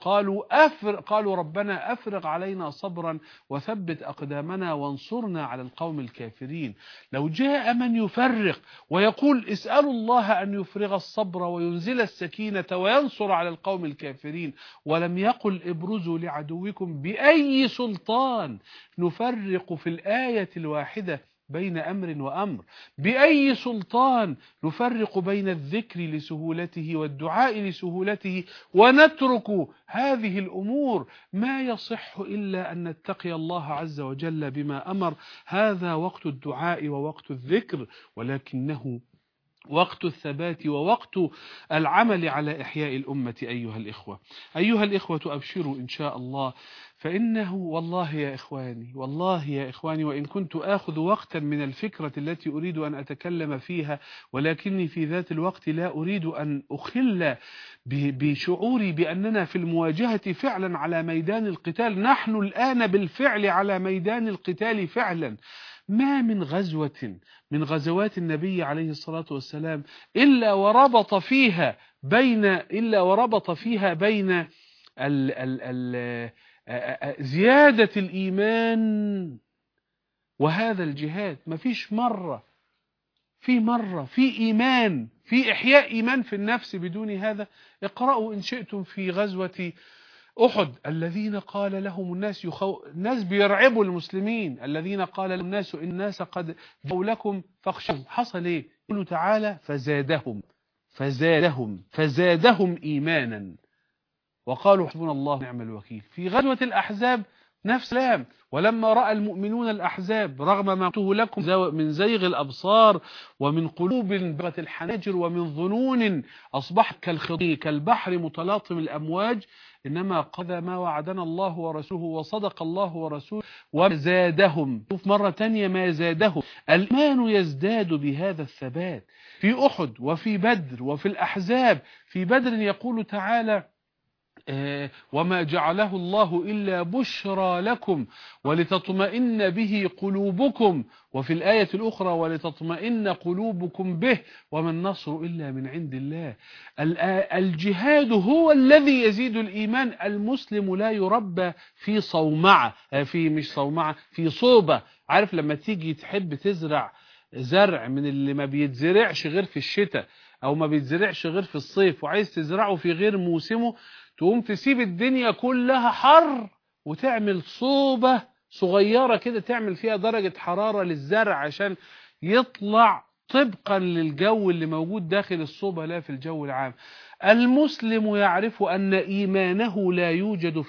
قالوا ربنا أفرغ علينا صبرا وثبت أقدامنا وانصرنا على القوم الكافرين. لو جاء من يفرق ويقول: اسألوا الله أن يفرغ الصبر وينزل السكينة وينصر على القوم الكافرين، ولم يقل: ابرزوا لعدوكم، بأي سلطان نفرق في الآية الواحدة بين أمر وأمر؟ بأي سلطان نفرق بين الذكر لسهولته والدعاء لسهولته ونترك هذه الأمور؟ ما يصح إلا أن نتقي الله عز وجل بما أمر. هذا وقت الدعاء ووقت الذكر، ولكنه وقت الثبات ووقت العمل على إحياء الأمة. أيها الإخوة أبشروا إن شاء الله، فإنه والله يا إخواني وإن كنت آخذ وقتا من الفكرة التي أريد أن أتكلم فيها، ولكني في ذات الوقت لا أريد أن أخل بشعوري بأننا في المواجهة فعلا على ميدان القتال. نحن الآن بالفعل على ميدان القتال فعلا. ما من غزوة من غزوات النبي عليه الصلاة والسلام إلا وربط فيها بين زيادة الإيمان وهذا الجهاد. ما فيش مرة في إيمان، في إحياء إيمان في النفس بدون هذا. اقرأوا إن شئتم في غزوة أحد، الذين قال لهم الناس بيرعبوا المسلمين، الذين قال لهم الناس قد جاءوا لكم فاخشوا. حصل إيه؟ يقول تعالى: فزادهم إيمانا وقالوا حسبنا الله ونعم الوكيل. في غزوة الأحزاب نفس الكلام: ولما رأى المؤمنون الأحزاب رغم ما قلته لكم من زيغ الأبصار ومن قلوب بغت الحناجر ومن ظنون أصبحت كالبحر متلاطم الأمواج، إنما قذ ما وعدنا الله ورسوله وصدق الله ورسوله وزادهم. شوف مرة تانية: ما زادهم. الإيمان يزداد بهذا الثبات. في أحد وفي بدر وفي الأحزاب. في بدر يقول تعالى: وما جعله الله إلا بشرى لكم ولتطمئن به قلوبكم. وفي الآية الأخرى: ولتطمئن قلوبكم به وما النصر إلا من عند الله. الجهاد هو الذي يزيد الإيمان. المسلم لا يربى في صومعة، في صوبة. عارف لما تيجي تحب تزرع زرع من اللي ما بيتزرعش غير في الشتاء أو ما بيتزرعش غير في الصيف، وعايز تزرعه في غير موسمه، تقوم تسيب الدنيا كلها حر وتعمل صوبة صغيرة كده تعمل فيها درجة حرارة للزرع عشان يطلع طبقا للجو اللي موجود داخل الصوبة لا في الجو العام. المسلم يعرف أن إيمانه لا يوجد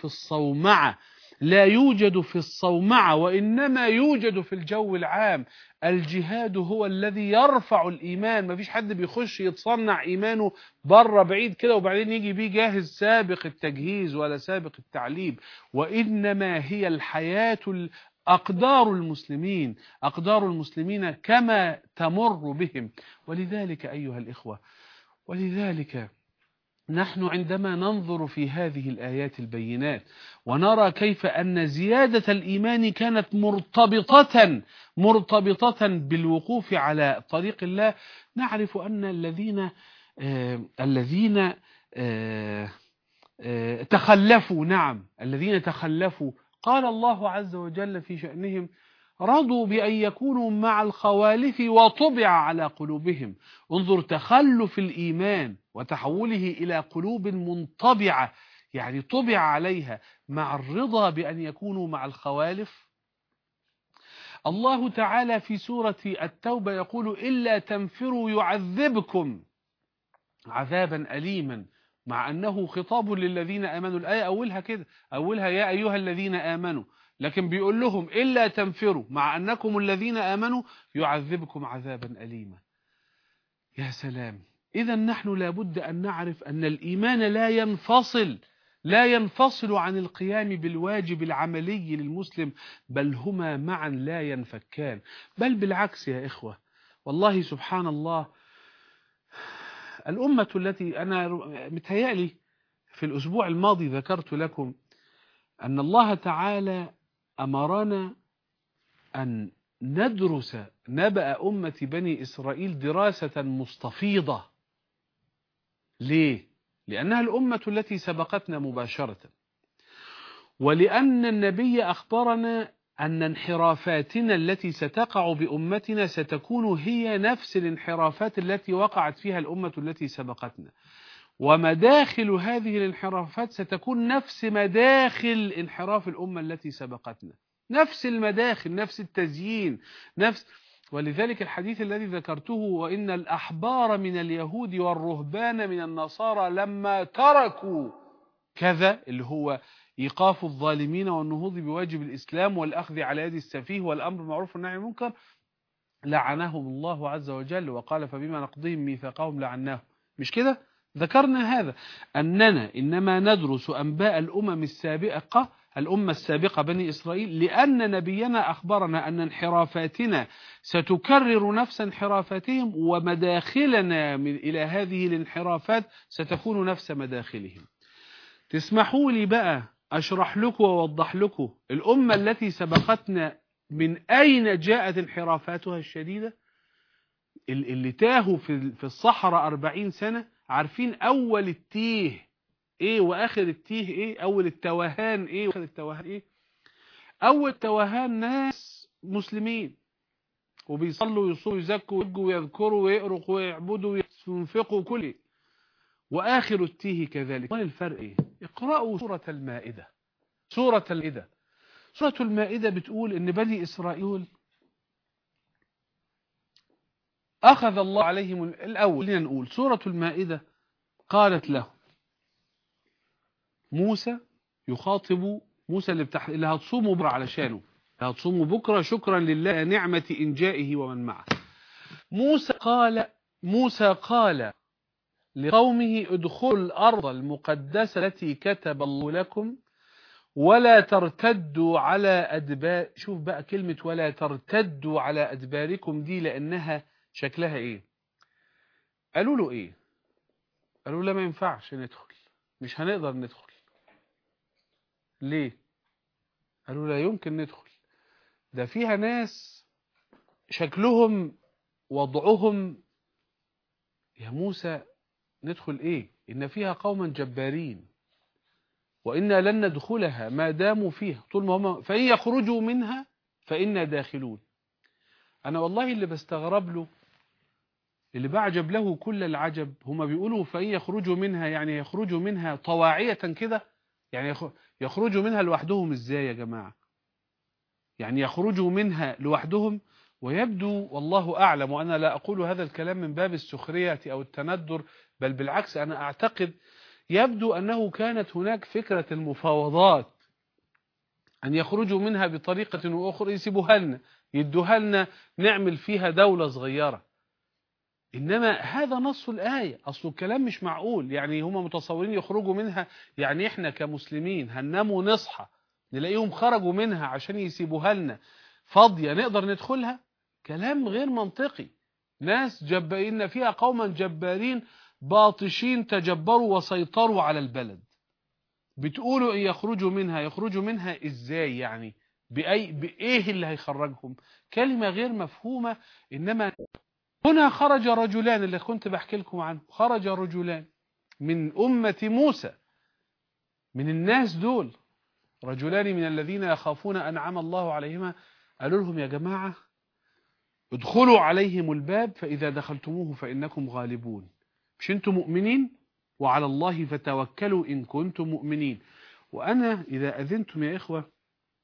في الصومعة وإنما يوجد في الجو العام. الجهاد هو الذي يرفع الإيمان. ما فيش حد بيخش يتصنع إيمانه بره بعيد كده وبعدين يجي بيه جاهز سابق التجهيز ولا سابق التعليم، وإنما هي الحياة أقدار المسلمين كما تمر بهم. ولذلك أيها الإخوة، نحن عندما ننظر في هذه الآيات البينات ونرى كيف أن زيادة الإيمان كانت مرتبطة بالوقوف على طريق الله، نعرف أن الذين تخلفوا قال الله عز وجل في شأنهم: رضوا بأن يكونوا مع الخوالف وطبع على قلوبهم. انظر تخلف الإيمان وتحوله إلى قلوب منطبعة، يعني طبع عليها، مع الرضا بأن يكونوا مع الخوالف. الله تعالى في سورة التوبة يقول إلا تنفروا يعذبكم عذابا أليما، مع أنه خطاب للذين آمنوا. الآية أولها كده، أولها يا أيها الذين آمنوا، لكن بيقول لهم إلا تنفروا مع أنكم الذين آمنوا يعذبكم عذابا أليما. يا سلام. إذا نحن لابد أن نعرف أن الإيمان لا ينفصل عن القيام بالواجب العملي للمسلم، بل هما معا لا ينفكان، بل بالعكس يا إخوة. والله سبحان الله، الأمة التي أنا متهيألي في الأسبوع الماضي ذكرت لكم أن الله تعالى أمرنا أن ندرس نبأ أمة بني إسرائيل دراسة مستفيضة. ليه؟ لأنها الأمة التي سبقتنا مباشرة، ولأن النبي أخبرنا أن انحرافاتنا التي ستقع بأمتنا ستكون هي نفس الانحرافات التي وقعت فيها الأمة التي سبقتنا، ومداخل هذه الانحرافات ستكون نفس مداخل انحراف الأمة التي سبقتنا، نفس المداخل، نفس التزيين، ولذلك الحديث الذي ذكرته وإن الأحبار من اليهود والرهبان من النصارى لما تركوا كذا، اللي هو إيقاف الظالمين والنهوض بواجب الإسلام والأخذ على يد السفيه والأمر بالمعروف والنهي عن المنكر، لعنهم الله عز وجل وقال فبما نقضهم ميثاقهم لعناهم. مش كده؟ ذكرنا هذا، أننا إنما ندرس أنباء الأمة السابقة بني إسرائيل لأن نبينا أخبرنا أن انحرافاتنا ستكرر نفس انحرافاتهم، ومداخلنا إلى هذه الانحرافات ستكون نفس مداخلهم. تسمحوا لي بقى أشرح لكم ووضح لكم الأمة التي سبقتنا من أين جاءت انحرافاتها الشديدة، اللي تاهوا في الصحراء 40 سنة. عارفين أول التيه إيه وآخر التيه إيه؟ أول التوهان إيه وآخر التوهان إيه؟ أول التوهان ناس مسلمين وبيصلوا ويصوموا ويزكوا ويذكروا ويقروا ويعبدوا وينفقوا كل إيه. وآخر التيه كذلك. ما الفرق إيه؟ اقرأوا سورة المائدة. سورة المائدة بتقول إن بني إسرائيل أخذ الله عليهم الأول. لنا نقول سورة المائدة قالت له موسى، يخاطب موسى اللي هتصوموا بكرة علشانه، هتصوموا بكرة شكرا لله نعمة إنجائه ومن معه. موسى قال لقومه ادخلوا الأرض المقدسة التي كتب الله لكم ولا ترتدوا على أدبار. شوف بقى كلمة ولا ترتدوا على أدباركم دي، لأنها شكلها إيه؟ قالوا له إيه؟ قالوا له ما ينفعش ندخل، مش هنقدر ندخل. ليه؟ قالوا لا يمكن ندخل، ده فيها ناس شكلهم وضعهم. يا موسى ندخل إيه؟ إن فيها قوما جبارين وإنا لن ندخلها ما داموا فيها، طول ما هم فإن يخرجوا منها فإنا داخلون. أنا والله اللي بستغرب له، اللي بعجب له كل العجب، هما بيقولوا فإن يخرجوا منها، يعني يخرجوا منها طواعية كده، يعني يخرجوا منها لوحدهم. إزاي يا جماعة؟ يعني يخرجوا منها لوحدهم. ويبدو والله أعلم، وأنا لا أقول هذا الكلام من باب السخرية أو التندر، بل بالعكس أنا أعتقد يبدو أنه كانت هناك فكرة المفاوضات، أن يخرجوا منها بطريقة وأخرى، يسيبوها لنا، يدوها لنا، نعمل فيها دولة صغيرة. إنما هذا نص الآية، أصل الكلام مش معقول. يعني هم متصورين يخرجوا منها، يعني إحنا كمسلمين هننام ونصحى نلاقيهم خرجوا منها عشان يسيبوها لنا فاضية نقدر ندخلها. كلام غير منطقي. ناس جبارين فيها قوما جبارين باطشين تجبروا وسيطروا على البلد، بتقولوا إن يخرجوا منها إزاي؟ يعني بإيه اللي هيخرجهم؟ كلمة غير مفهومة. إنما هنا خرج رجلان اللي كنت بحكي لكم عنه، خرج رجلان من أمة موسى، من الناس دول، رجلان من الذين يخافون أنعم الله عليهما، قالوا لهم يا جماعة ادخلوا عليهم الباب فإذا دخلتموه فإنكم غالبون. مش انتم مؤمنين؟ وعلى الله فتوكلوا إن كنتم مؤمنين. وأنا إذا أذنتم يا إخوة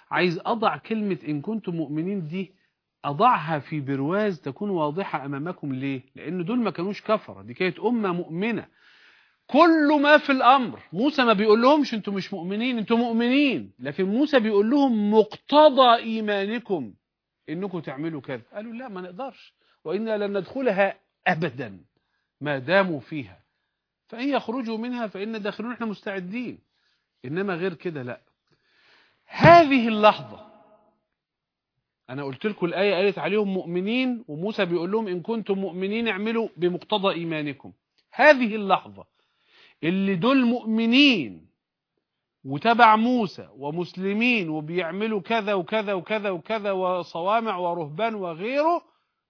عايز أضع كلمة إن كنتم مؤمنين دي، أضعها في برواز تكون واضحة أمامكم. ليه؟ لأن دول ما كانوش كفرة، دي كانت أمة مؤمنة. كل ما في الأمر موسى ما بيقول لهمش أنتم مش مؤمنين، أنتم مؤمنين، لكن موسى بيقول لهم مقتضى إيمانكم إنكم تعملوا كذا. قالوا لا ما نقدرش، وإنا لن ندخلها أبدا ما داموا فيها، فإن يخرجوا منها فإن داخلون، إحنا مستعدين، إنما غير كده لا. هذه اللحظة أنا قلت لكم الآية قالت عليهم مؤمنين، وموسى بيقول لهم إن كنتم مؤمنين اعملوا بمقتضى إيمانكم. هذه اللحظة اللي دول مؤمنين وتبع موسى ومسلمين وبيعملوا كذا وكذا وكذا وكذا وصوامع ورهبان وغيره،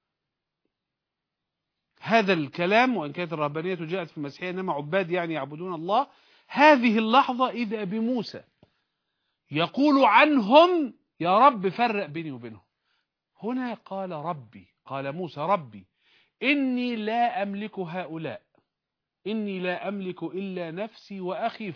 هذا الكلام وإن كانت الرهبانية جاءت في المسيحية إنما عباد يعني يعبدون الله. هذه اللحظة إذا بموسى يقول عنهم يا رب فرق بيني وبينهم. هنا قال ربي، قال موسى ربي إني لا أملك هؤلاء، إني لا أملك إلا نفسي وأخي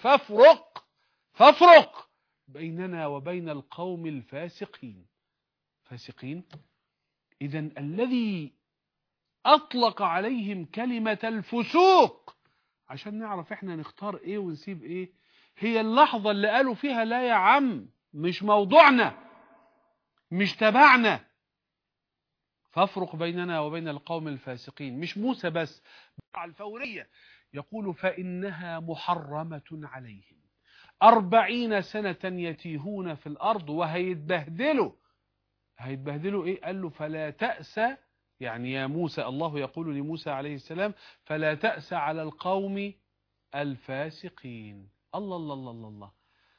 فافرق بيننا وبين القوم الفاسقين. فاسقين إذن الذي أطلق عليهم كلمة الفسوق عشان نعرف إحنا نختار إيه ونسيب إيه، هي اللحظة اللي قالوا فيها لا يا عم مش موضوعنا مش تبعنا، فافرق بيننا وبين القوم الفاسقين. مش موسى بس، على الفورية يقول فإنها محرمة عليهم 40 سنة يتيهون في الأرض وهيتبهدلوا. هيتبهدلوا إيه؟ قال له فلا تأس، يعني يا موسى، الله يقول لموسى عليه السلام فلا تأس على القوم الفاسقين. الله الله الله الله الله.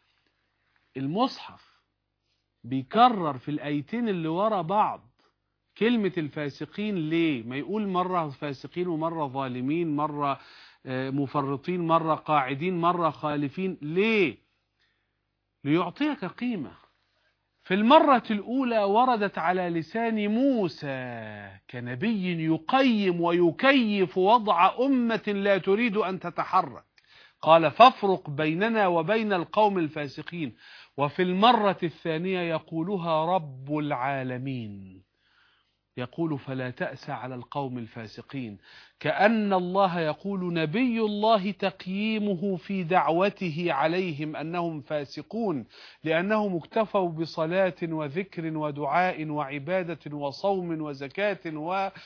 المصحف بيكرر في الآيتين اللي ورا بعض كلمة الفاسقين. ليه؟ ما يقول مرة فاسقين ومرة ظالمين، مرة مفرطين، مرة قاعدين، مرة خالفين. ليه؟ ليعطيك قيمة. في المرة الأولى وردت على لسان موسى كنبي يقيم ويكيف وضع أمة لا تريد أن تتحرك، قال فافرق بيننا وبين القوم الفاسقين. وفي المرة الثانية يقولها رب العالمين، يقول فلا تأس على القوم الفاسقين. كأن الله يقول نبي الله تقييمه في دعوته عليهم أنهم فاسقون لأنهم اكتفوا بصلاة وذكر ودعاء وعبادة وصوم وزكاة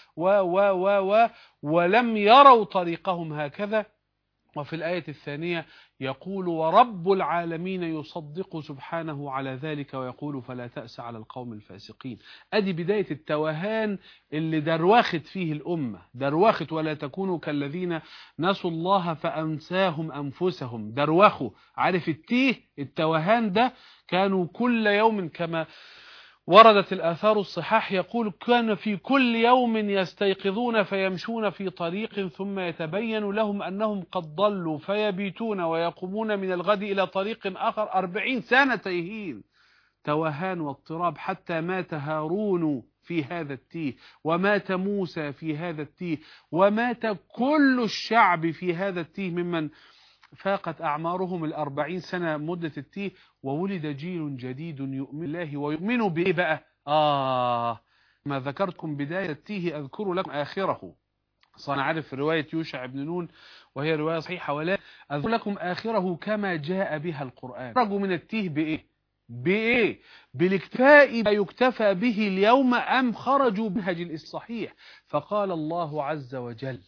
ولم يروا طريقهم هكذا. وفي الآية الثانية يقول ورب العالمين يصدق سبحانه على ذلك ويقول فلا تأس على القوم الفاسقين. أدي بداية التوهان اللي دروخت فيه الأمة، دروخت ولا تكونوا كالذين نسوا الله فأنساهم أنفسهم. دروخوا، عارف التوهان ده كانوا كل يوم كما وردت الآثار الصحاح يقول كان في كل يوم يستيقظون فيمشون في طريق ثم يتبين لهم أنهم قد ضلوا فيبيتون ويقومون من الغد إلى طريق آخر. 40 سنة تيهين، توهان واضطراب، حتى مات هارون في هذا التيه، ومات موسى في هذا التيه، ومات كل الشعب في هذا التيه ممن فاقت أعمارهم 40 سنة مدة التيه. وولد جيل جديد يؤمن الله ويؤمن به بقى. ما ذكرتكم بداية التيه أذكر لكم آخره. أنا عارف رواية يوشع بن نون وهي رواية صحيحة، ولا أذكر لكم آخره كما جاء بها القرآن. خرجوا من التيه بإيه؟ بالاكتفاء ما يكتفى به اليوم أم خرجوا بمنهج الصحيح؟ فقال الله عز وجل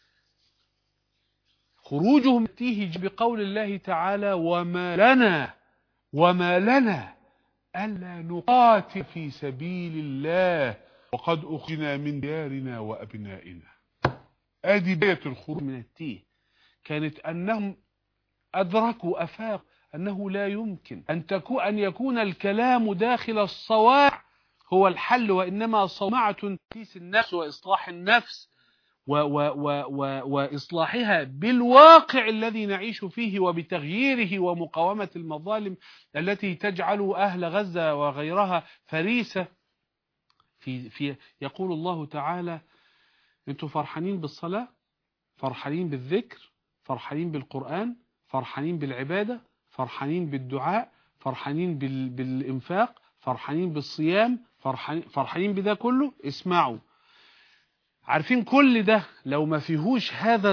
خروجهم التيه بقول الله تعالى وما لنا ألا نقاتل في سبيل الله وقد أخرجنا من ديارنا وأبنائنا. ادي بداية الخروج من التيه. كانت أنهم أدركوا أفاق أنه لا يمكن أن يكون الكلام داخل الصواع هو الحل، وإنما صومعة تقيس النفس وإصلاح النفس وإصلاحها بالواقع الذي نعيش فيه وبتغييره ومقاومة المظالم التي تجعل أهل غزة وغيرها فريسة. يقول الله تعالى أنتم فرحانين بالصلاة، فرحانين بالذكر، فرحانين بالقرآن، فرحانين بالعبادة، فرحانين بالدعاء، فرحانين بالإنفاق، فرحانين بالصيام، فرحانين بده كله. اسمعوا، عارفين كل ده لو ما فيهوش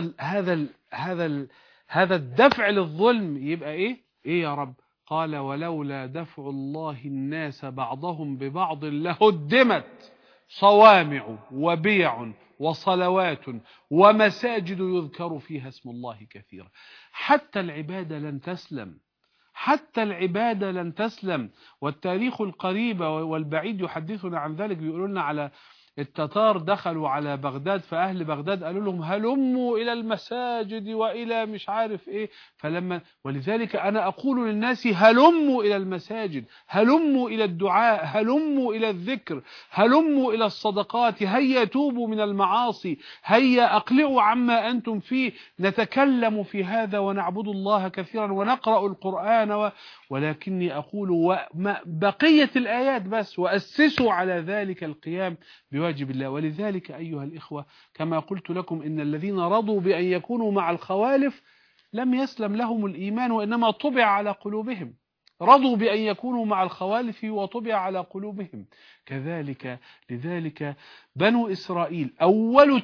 هذا الدفع للظلم يبقى ايه يا رب؟ قال ولولا دفع الله الناس بعضهم ببعض لهدمت صوامع وبيع وصلوات ومساجد يذكر فيها اسم الله كثيرا. حتى العبادة لن تسلم، حتى العبادة لن تسلم. والتاريخ القريب والبعيد يحدثنا عن ذلك. بيقولوا لنا على التتار دخلوا على بغداد، فأهل بغداد قالوا لهم هلموا إلى المساجد وإلى مش عارف إيه. ولذلك أنا أقول للناس هلموا إلى المساجد، هلموا إلى الدعاء، هلموا إلى الذكر، هلموا إلى الصدقات، هيا توبوا من المعاصي، هيا أقلعوا عما أنتم فيه، نتكلم في هذا ونعبد الله كثيرا ونقرأ القرآن ولكني أقول بقية الآيات بس، وأسسوا على ذلك القيام بواجب الله. ولذلك أيها الإخوة كما قلت لكم إن الذين رضوا بأن يكونوا مع الخوالف لم يسلم لهم الإيمان وإنما طبع على قلوبهم. رضوا بأن يكونوا مع الخوالف وطبع على قلوبهم. كذلك لذلك بنو إسرائيل أول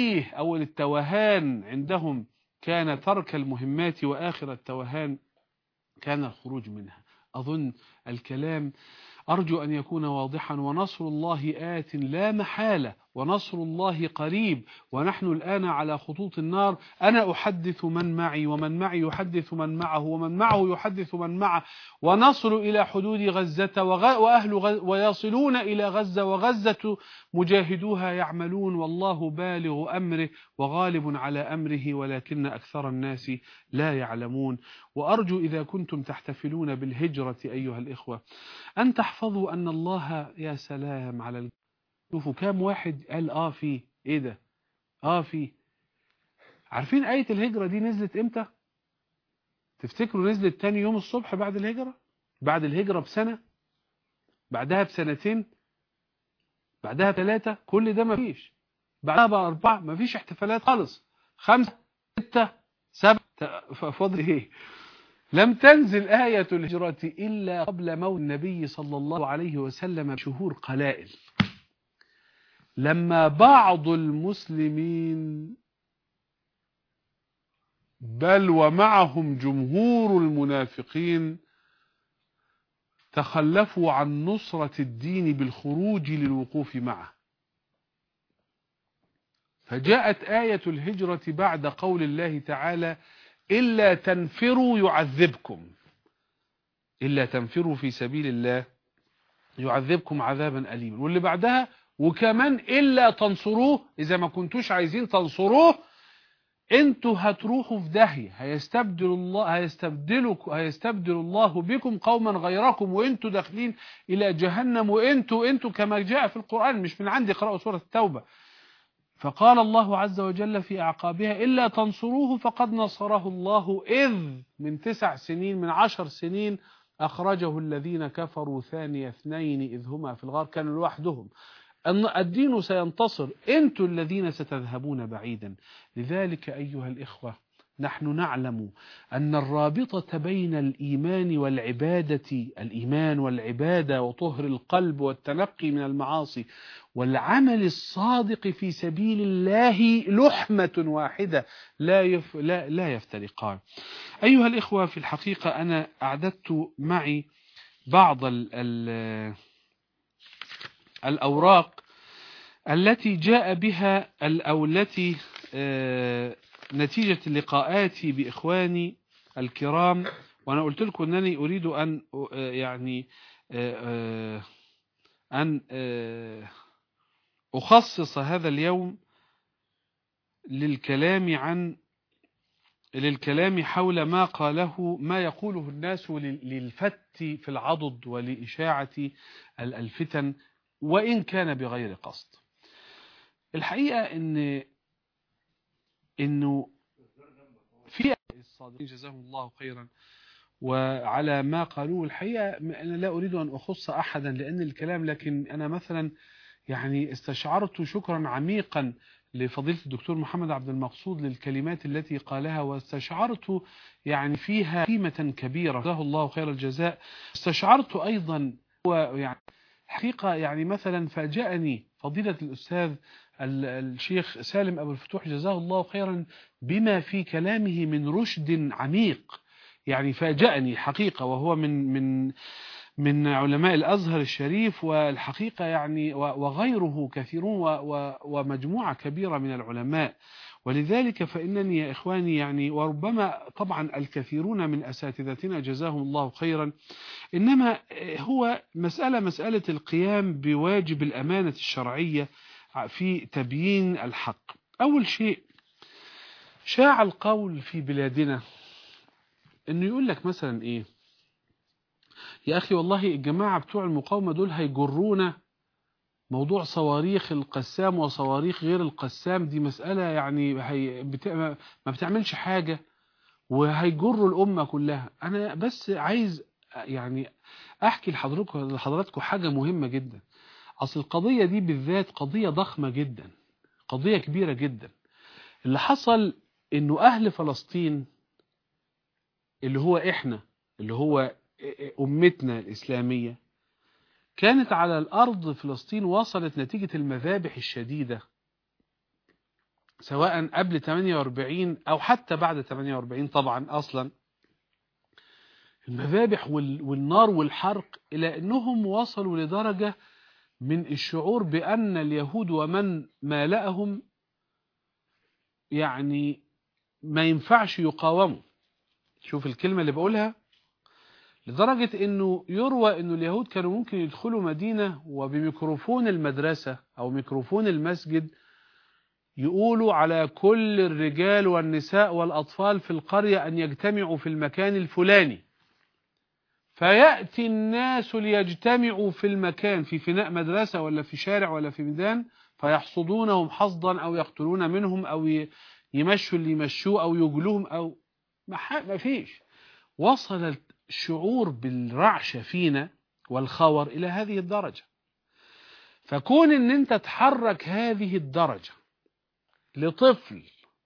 التوهان عندهم كان ترك المهمات، وآخر التوهان كان الخروج منها. أظن الكلام أرجو أن يكون واضحا. ونصر الله آت لا محالة، ونصر الله قريب، ونحن الآن على خطوط النار. أنا أحدث من معي، ومن معي يحدث من معه، ومن معه يحدث من معه، ونصل إلى حدود غزة ويصلون إلى غزة، وغزة مجاهدوها يعملون، والله بالغ أمره وغالب على أمره ولكن أكثر الناس لا يعلمون. وأرجو إذا كنتم تحتفلون بالهجرة أيها الإخوة أن تحفظوا أن الله يا سلام على شوفوا كام واحد قال في ايه ده في. عارفين آية الهجرة دي نزلت امتى؟ تفتكروا نزلت تاني يوم الصبح بعد الهجرة؟ بعد الهجرة بسنة؟ بعدها بسنتين؟ بعدها 3؟ كل ده مفيش. بعدها ب4 مفيش احتفالات خالص. 5 6 7 فاضل ايه؟ لم تنزل آية الهجرة إلا قبل موت النبي صلى الله عليه وسلم بشهور قلائل، لما بعض المسلمين بل ومعهم جمهور المنافقين تخلفوا عن نصرة الدين بالخروج للوقوف معه. فجاءت آية الهجرة بعد قول الله تعالى إلا تنفروا يعذبكم، إلا تنفروا في سبيل الله يعذبكم عذابا أليما. واللي بعدها وكمان إلا تنصروه، إذا ما كنتوش عايزين تنصروه انتوا هتروحوا في داهية، هيستبدل الله بكم قوما غيركم، وانتوا داخلين إلى جهنم، وانتوا كما جاء في القرآن، مش من عندي، قرأوا سورة التوبة. فقال الله عز وجل في أعقابها إلا تنصروه فقد نصره الله إذ من 9 سنين من 10 سنين أخرجه الذين كفروا ثاني اثنين إذ هما في الغار، كانوا لوحدهم. الدين سينتصر، أنتم الذين ستذهبون بعيدا. لذلك أيها الإخوة نحن نعلم أن الرابطة بين الإيمان والعبادة وطهر القلب والتنقي من المعاصي والعمل الصادق في سبيل الله لحمة واحدة لا يفترقان. أيها الإخوة في الحقيقة أنا أعددت معي بعض الأوراق التي جاء بها أو التي نتيجة لقاءاتي بإخواني الكرام. وأنا قلت لكم أنني أريد أن أخصص هذا اليوم للكلام حول ما يقوله الناس للفت في العضد ولإشاعة الفتن وإن كان بغير قصد. الحقيقة إنه في الصادقين جزاهم الله خيرا وعلى ما قالوه. الحقيقة أنا لا أريد أن أخص أحدا لأن الكلام، لكن أنا مثلا استشعرت شكرا عميقا لفضيلة الدكتور محمد عبد المقصود للكلمات التي قالها، واستشعرت يعني فيها قيمة كبيرة جزاه الله خير الجزاء. استشعرت أيضا يعني حقيقة يعني مثلا فاجأني فضيلة الأستاذ الشيخ سالم أبو الفتوح جزاه الله خيرا بما في كلامه من رشد عميق. يعني فاجأني حقيقة، وهو من علماء الأزهر الشريف، والحقيقة يعني وغيره كثيرون ومجموعة كبيرة من العلماء. ولذلك فإنني يا إخواني يعني، وربما طبعا الكثيرون من أساتذتنا جزاهم الله خيرا، إنما هو مسألة القيام بواجب الأمانة الشرعية في تبيين الحق. أول شيء، شاع القول في بلادنا إنه يقول لك مثلا إيه، يا أخي والله الجماعة بتوع المقاومة دول هيجرونا موضوع صواريخ القسام وصواريخ غير القسام، دي مسألة يعني ما بتعملش حاجة وهيجروا الأمة كلها. أنا بس عايز يعني أحكي لحضراتكم حاجة مهمة جدا. أصل القضية دي بالذات قضية ضخمة جدا، قضية كبيرة جدا. اللي حصل إنه أهل فلسطين اللي هو إحنا، اللي هو أمتنا الإسلامية، كانت على الأرض فلسطين وصلت نتيجة المذابح الشديدة، سواء قبل 48 أو حتى بعد 48 طبعا. أصلا المذابح والنار والحرق، إلى أنهم وصلوا لدرجة من الشعور بأن اليهود ومن مالأهم يعني ما ينفعش يقاوموا. شوف الكلمة اللي بقولها، لدرجة أنه يروى أنه اليهود كانوا ممكن يدخلوا مدينة وبميكروفون المدرسة أو ميكروفون المسجد يقولوا على كل الرجال والنساء والأطفال في القرية أن يجتمعوا في المكان الفلاني، فيأتي الناس ليجتمعوا في المكان، في فناء مدرسة ولا في شارع ولا في ميدان، فيحصدونهم حصدا أو يقتلون منهم أو يمشوا اللي يمشوه أو يجلوهم أو ما فيش. وصل الشعور بالرعشة فينا والخور إلى هذه الدرجة. فكون ان انت تحرك هذه الدرجة لطفل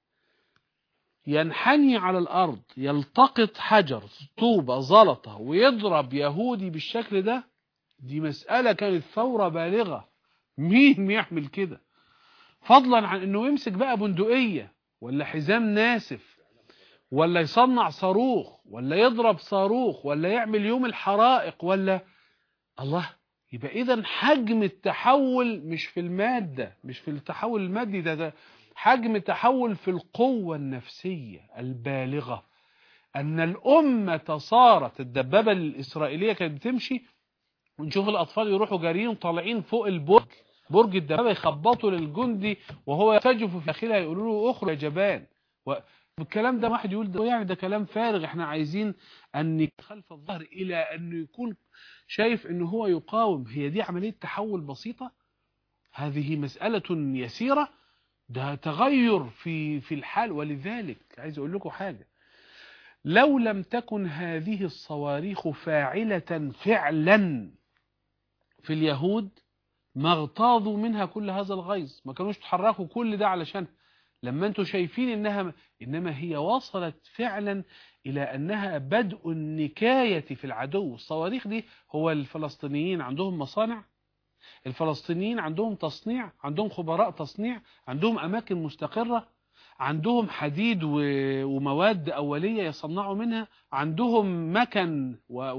ينحني على الأرض يلتقط حجر طوبة زلطة ويضرب يهودي بالشكل ده، دي مسألة كانت ثورة بالغة. مين يعمل كده؟ فضلا عن انه يمسك بقى بندقية ولا حزام ناسف ولا يصنع صاروخ ولا يضرب صاروخ ولا يعمل يوم الحرائق ولا الله. يبقى إذن حجم التحول مش في المادة، مش في التحول المادي، ده حجم التحول في القوة النفسية البالغة. أن الأمة صارت، الدبابة الإسرائيلية كانت بتمشي ونشوف الأطفال يروحوا جارين طالعين فوق البرج، برج الدبابة، يخبطوا للجندي وهو يرتجف في داخلها يقولوا له اخرج يا جبان. والكلام ده واحد يقول ده يعني ده كلام فارغ، احنا عايزين أن خلف الظهر إلى أنه يكون شايف أنه هو يقاوم. هي دي عملية تحول بسيطة؟ هذه مسألة يسيرة؟ ده تغير في الحال. ولذلك عايز أقول لكم حاجة، لو لم تكن هذه الصواريخ فاعلة فعلا في اليهود ما اغتاظوا منها كل هذا الغيظ، ما كانوش تحركوا كل ده علشان لما انتوا شايفين إنما هي وصلت فعلا إلى أنها بدء النكاية في العدو. الصواريخ دي، هو الفلسطينيين عندهم مصانع، الفلسطينيين عندهم تصنيع، عندهم خبراء تصنيع، عندهم أماكن مستقرة، عندهم حديد ومواد أولية يصنعوا منها، عندهم مكن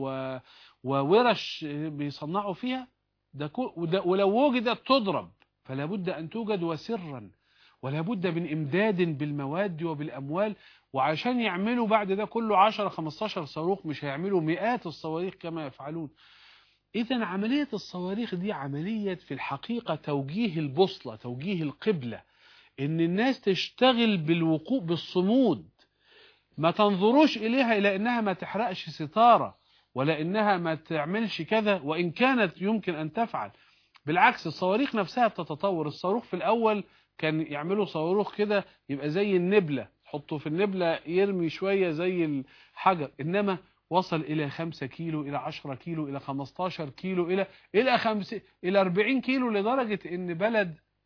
وورش بيصنعوا فيها. ولو وجدت تضرب فلا بد أن توجد وسرا، ولا بد من إمداد بالمواد وبالأموال. وعشان يعملوا بعد ده كله 10-15 صاروخ، مش هيعملوا مئات الصواريخ كما يفعلون. إذن عملية الصواريخ دي عملية في الحقيقة توجيه البوصلة، توجيه القبلة، إن الناس تشتغل بالوقوف بالصمود، ما تنظروش إليها إلى إنها ما تحرقش ستارة ولا إنها ما تعملش كذا، وإن كانت يمكن أن تفعل. بالعكس، الصواريخ نفسها بتتطور. الصاروخ في الأول كان يعملوا صاروخ كده يبقى زي النبلة، حطوا في النبلة يرمي شوية زي الحجر، إنما وصل إلى 5 كيلو، إلى 10 كيلو، إلى 15 كيلو، إلى 40 كيلو، لدرجة إن بلد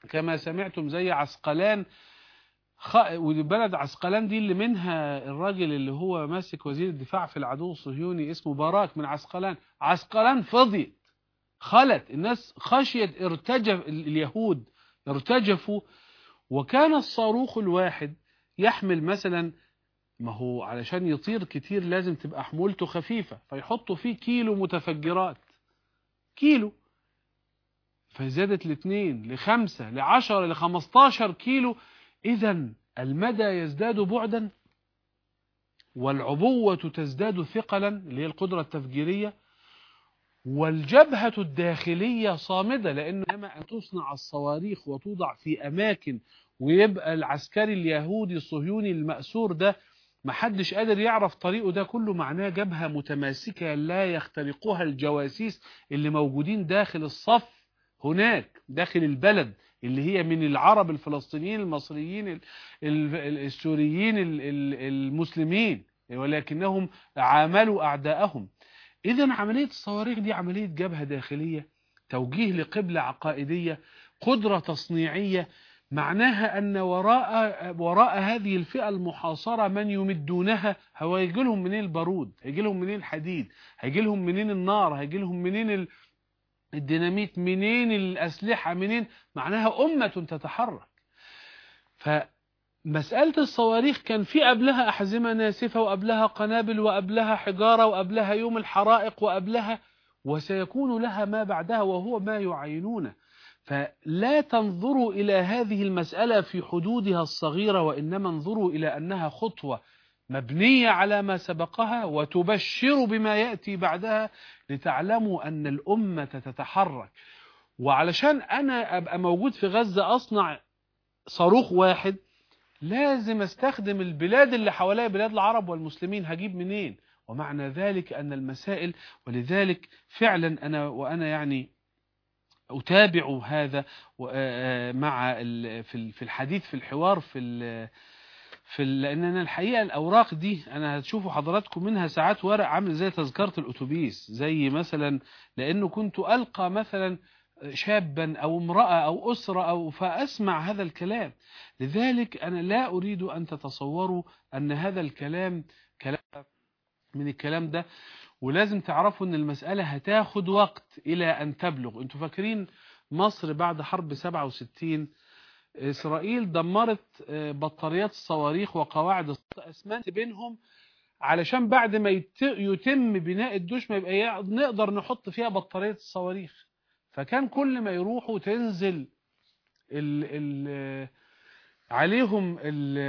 كما سمعتم زي عسقلان. وبلد عسقلان دي اللي منها الراجل اللي هو ماسك وزير الدفاع في العدو الصهيوني اسمه باراك من عسقلان. عسقلان فضيت، خلت الناس، خشيت، ارتجف اليهود، ارتجفوا. وكان الصاروخ الواحد يحمل مثلا، ما هو علشان يطير كتير لازم تبقى حمولته خفيفة، فيحطوا فيه كيلو متفجرات، كيلو، فزادت ل2 ل5 ل10 ل15 كيلو. إذن المدى يزداد بعدا، والعبوة تزداد ثقلا اللي هي القدرة التفجيرية، والجبهة الداخلية صامدة، لأن لما أن تصنع الصواريخ وتوضع في أماكن ويبقى العسكري اليهودي الصهيوني المأسور ده محدش قادر يعرف طريقه، ده كله معناه جبهة متماسكة لا يخترقها الجواسيس اللي موجودين داخل الصف هناك داخل البلد، اللي هي من العرب الفلسطينيين المصريين السوريين المسلمين، ولكنهم عاملوا أعداءهم. إذن عملية الصواريخ دي عملية جبهة داخلية، توجيه لقبلة عقائدية، قدرة تصنيعية، معناها أن وراء هذه الفئة المحاصرة من يمدونها. هو هيجي لهم منين البارود؟ هيجي لهم منين الحديد؟ هيجي لهم منين النار؟ هيجي لهم منين الديناميت؟ منين الأسلحة؟ منين؟ معناها أمة تتحرك. فمسألة الصواريخ كان في قبلها أحزمة ناسفة، وقبلها قنابل، وقبلها حجارة، وقبلها يوم الحرائق، وقبلها وسيكون لها ما بعدها، وهو ما يعينونه. فلا تنظروا إلى هذه المسألة في حدودها الصغيرة، وإنما انظروا إلى أنها خطوة مبنية على ما سبقها وتبشر بما يأتي بعدها، لتعلموا أن الأمة تتحرك. وعلشان أنا أبقى موجود في غزة أصنع صاروخ واحد، لازم استخدم البلاد اللي حواليا، بلاد العرب والمسلمين، هجيب منين؟ ومعنى ذلك أن المسائل، ولذلك فعلا أنا يعني أتابع هذا مع في الحديث في الحوار لأن أنا الحقيقة الأوراق دي أنا هتشوفوا حضراتكم منها ساعات ورق عامل زي تذكرة الأتوبيس، زي مثلا، لأنه كنت ألقى مثلا شابا أو امرأة أو أسرة فأسمع هذا الكلام. لذلك أنا لا أريد أن تتصوروا أن هذا الكلام كلام من الكلام ده، ولازم تعرفوا أن المسألة هتاخد وقت إلى أن تبلغ. أنتوا فاكرين مصر بعد حرب 67 إسرائيل دمرت بطاريات الصواريخ وقواعد الأسمنت بينهم، علشان بعد ما يتم بناء الدوش ما يبقى نقدر نحط فيها بطارية الصواريخ. فكان كل ما يروحوا تنزل عليهم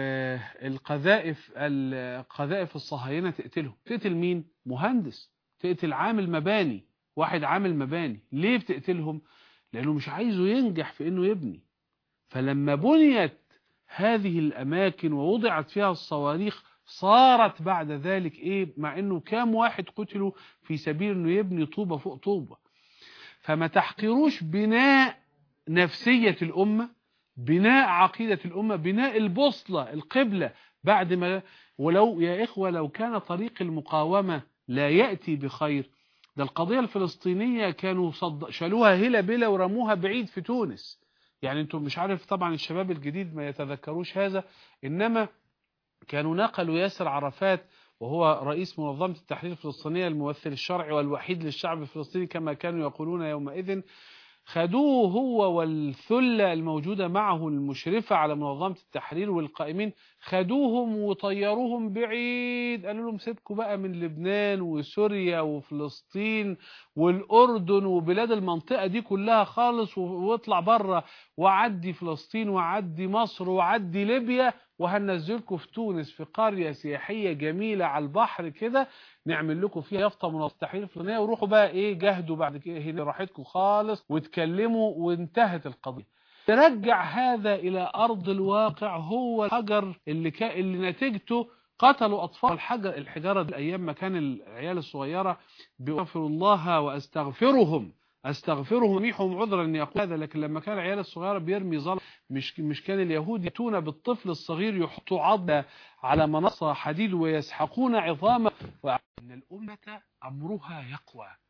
القذائف الصهاينة تقتلهم. تقتل مين؟ مهندس، تقتل عامل مباني، واحد عامل مباني. ليه بتقتلهم؟ لأنه مش عايزه ينجح في إنه يبني. فلما بنيت هذه الأماكن ووضعت فيها الصواريخ، صارت بعد ذلك إيه؟ مع إنه كام واحد قتلوا في سبيل إنه يبني طوبة فوق طوبة. فما تحقروش بناء نفسية الأمة، بناء عقيدة الأمة، بناء البوصلة القبلة. بعد ما ولو يا إخوة لو كان طريق المقاومة لا يأتي بخير، ده القضية الفلسطينية كانوا شالوها هلا بلا ورموها بعيد في تونس. يعني انتم مش عارف طبعا الشباب الجديد ما يتذكروش هذا، إنما كانوا نقلوا ياسر عرفات وهو رئيس منظمة التحرير الفلسطينية الممثل الشرعي والوحيد للشعب الفلسطيني كما كانوا يقولون يومئذ، خدوه هو والثلة الموجودة معه المشرفة على منظمة التحرير والقائمين، خدوهم وطيروهم بعيد، قالوا لهم سيبكوا بقى من لبنان وسوريا وفلسطين والأردن وبلاد المنطقة دي كلها خالص، واطلع بره وعدي فلسطين وعدي مصر وعدي ليبيا، وهننزلكم في تونس في قرية سياحية جميلة على البحر كده، نعمل لكم فيها يافطة منظمة التحرير الفلسطينية، وروحوا بقى ايه جهدوا بعد كده هنا راحتكم خالص واتكلموا وانتهت القضية. ترجع هذا إلى أرض الواقع هو الحجر اللي نتيجته قتلوا أطفال. الحجارة دي أيام ما كان العيال الصغيرة بيغفر الله وأستغفرهم يميحهم عذرا أن يقول هذا، لكن لما كان العيال الصغيرة بيرمي ظلم، مش كان اليهود يأتون بالطفل الصغير يحطوا عضة على منصة حديد ويسحقون عظامه. وأن الأمة أمرها يقوى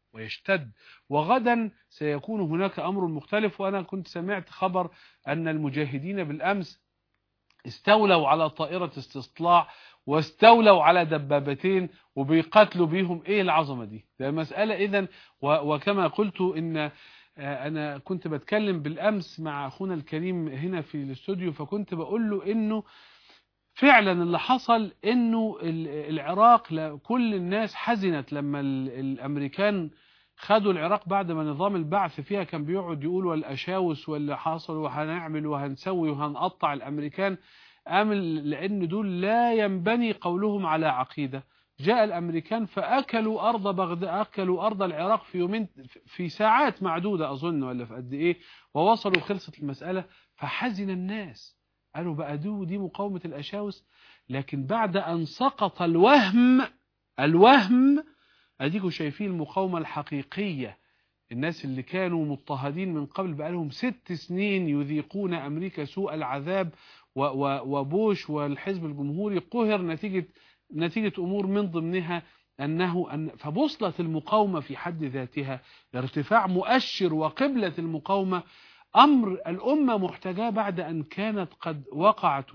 ويشتد، وغدا سيكون هناك أمر مختلف. وأنا كنت سمعت خبر أن المجاهدين بالأمس استولوا على طائرة استصلاح واستولوا على دبابتين وبيقاتلوا بيهم. ايه العظمة دي؟ ده مسألة اذن. وكما قلت ان انا كنت بتكلم بالامس مع اخونا الكريم هنا في الاستوديو، فكنت بقول له انه فعلا اللي حصل انه العراق كل الناس حزنت لما الامريكان خدوا العراق بعد ما نظام البعث فيها كان بيقعد يقول والاشاوس واللي حصل وهنعمل وهنسوي وهنقطع الامريكان. لان دول لا ينبني قولهم على عقيدة. جاء الامريكان فاكلوا ارض بغداد، اكلوا ارض العراق في يومين، في ساعات معدودة اظن ولا في قد ايه، ووصلوا خلصت المسألة. فحزن الناس، قالوا بقى دي مقاومة الأشاوس. لكن بعد أن سقط الوهم أديكوا شايفين المقاومة الحقيقية. الناس اللي كانوا مضطهدين من قبل بقى لهم 6 سنين يذيقون أمريكا سوء العذاب، وبوش والحزب الجمهوري قهر نتيجة أمور من ضمنها فبوصلة المقاومة في حد ذاتها ارتفاع مؤشر وقبلة المقاومة أمر الأمة محتاجاه بعد أن كانت قد وقعت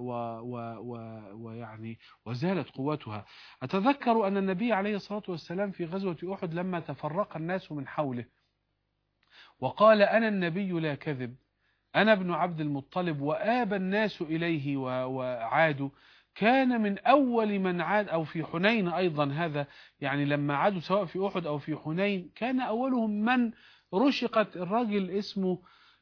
ويعني وزالت قوتها. أتذكر أن النبي عليه الصلاة والسلام في غزوة أحد لما تفرق الناس من حوله وقال أنا النبي لا كذب، أنا ابن عبد المطلب، وآبى الناس إليه وعادوا، كان من أول من عاد، أو في حنين أيضا هذا، يعني لما عادوا سواء في أحد أو في حنين كان أولهم من رشقت. الراجل اسمه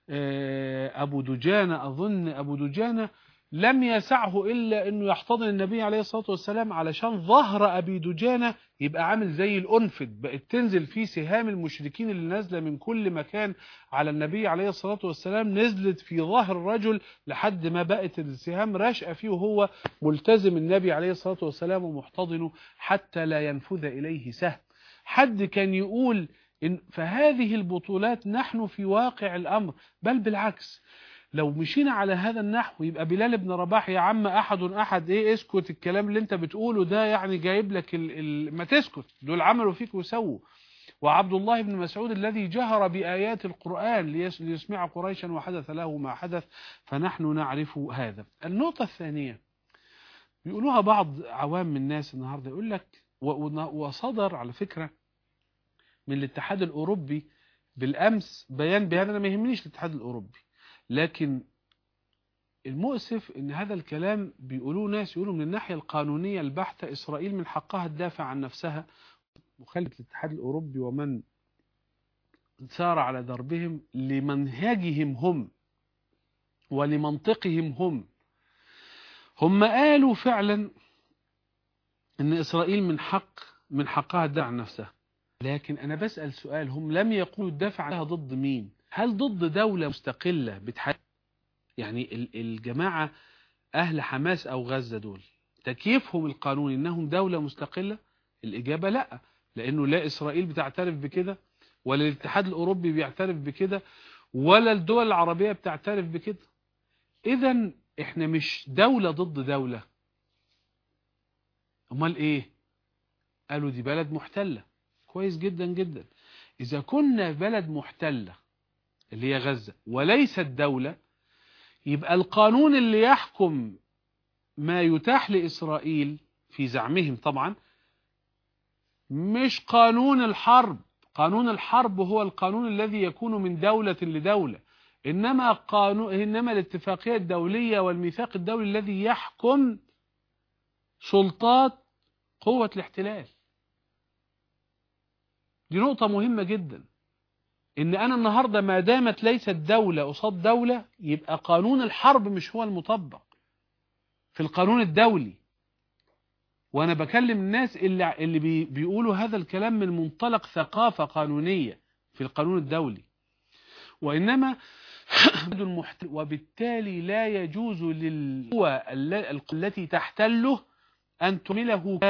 أبو دجانة، أظن أبو دجانة، لم يسعه إلا أنه يحتضن النبي عليه الصلاة والسلام علشان ظهر أبي دجانة يبقى عامل زي الأنفد، بقت تنزل فيه سهام المشركين اللي نازلة من كل مكان على النبي عليه الصلاة والسلام، نزلت في ظهر الرجل لحد ما بقت السهام راشقة فيه وهو ملتزم النبي عليه الصلاة والسلام ومحتضنه حتى لا ينفذ إليه سهم. حد كان يقول إن فهذه البطولات نحن في واقع الأمر، بل بالعكس لو مشينا على هذا النحو يبقى بلال بن رباح يا عم أحد إيه اسكت، الكلام اللي انت بتقوله ده يعني جايب لك ما تسكت، دول عملوا فيك وسووا. وعبد الله بن مسعود الذي جهر بآيات القرآن ليسمع قريشا وحدث له ما حدث، فنحن نعرف هذا. النقطة الثانية بيقولوها بعض عوام الناس النهاردة، يقول لك وصدر على فكرة من الاتحاد الأوروبي بالأمس بيان بهذا. أنا ما يهمنيش الاتحاد الأوروبي، لكن المؤسف ان هذا الكلام بيقولوه ناس يقولوا من الناحية القانونية البحتة إسرائيل من حقها تدافع عن نفسها، مخالفة الاتحاد الأوروبي ومن سار على دربهم لمنهجهم هم ولمنطقهم هم قالوا فعلا ان إسرائيل من حقها تدافع عن نفسها. لكن أنا بسأل سؤال، هم لم يقولوا الدفع عنها ضد مين؟ هل ضد دولة مستقلة بتحدد؟ يعني الجماعة أهل حماس أو غزة دول تكييفهم القانوني إنهم دولة مستقلة؟ الإجابة لا، لأنه لا إسرائيل بتعترف بكده، ولا الاتحاد الأوروبي بيعترف بكده، ولا الدول العربية بتعترف بكده. إذن إحنا مش دولة ضد دولة، أمال إيه؟ قالوا دي بلد محتلة. كويس جدا جدا. إذا كنا بلد محتلة اللي هي غزة وليست دولة، يبقى القانون اللي يحكم ما يتاح لإسرائيل في زعمهم طبعا مش قانون الحرب. قانون الحرب هو القانون الذي يكون من دولة لدولة، إنما الاتفاقية الدولية والميثاق الدولي الذي يحكم سلطات قوة الاحتلال. دي نقطة مهمة جدا، إن أنا النهاردة ما دامت ليست دولة قصاد دولة يبقى قانون الحرب مش هو المطبق في القانون الدولي. وأنا بكلم الناس اللي بيقولوا هذا الكلام من منطلق ثقافة قانونية في القانون الدولي، وإنما وبالتالي لا يجوز للقوى التي تحتله أن تعمله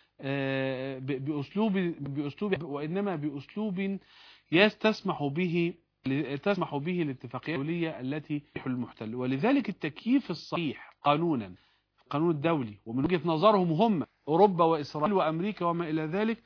بأسلوب وإنما بأسلوب تسمح به الاتفاقية الدولية التي تحل المحتل. ولذلك التكييف الصحيح قانونا القانون الدولي ومن وجهة نظرهم هم أوروبا وإسرائيل وأمريكا وما إلى ذلك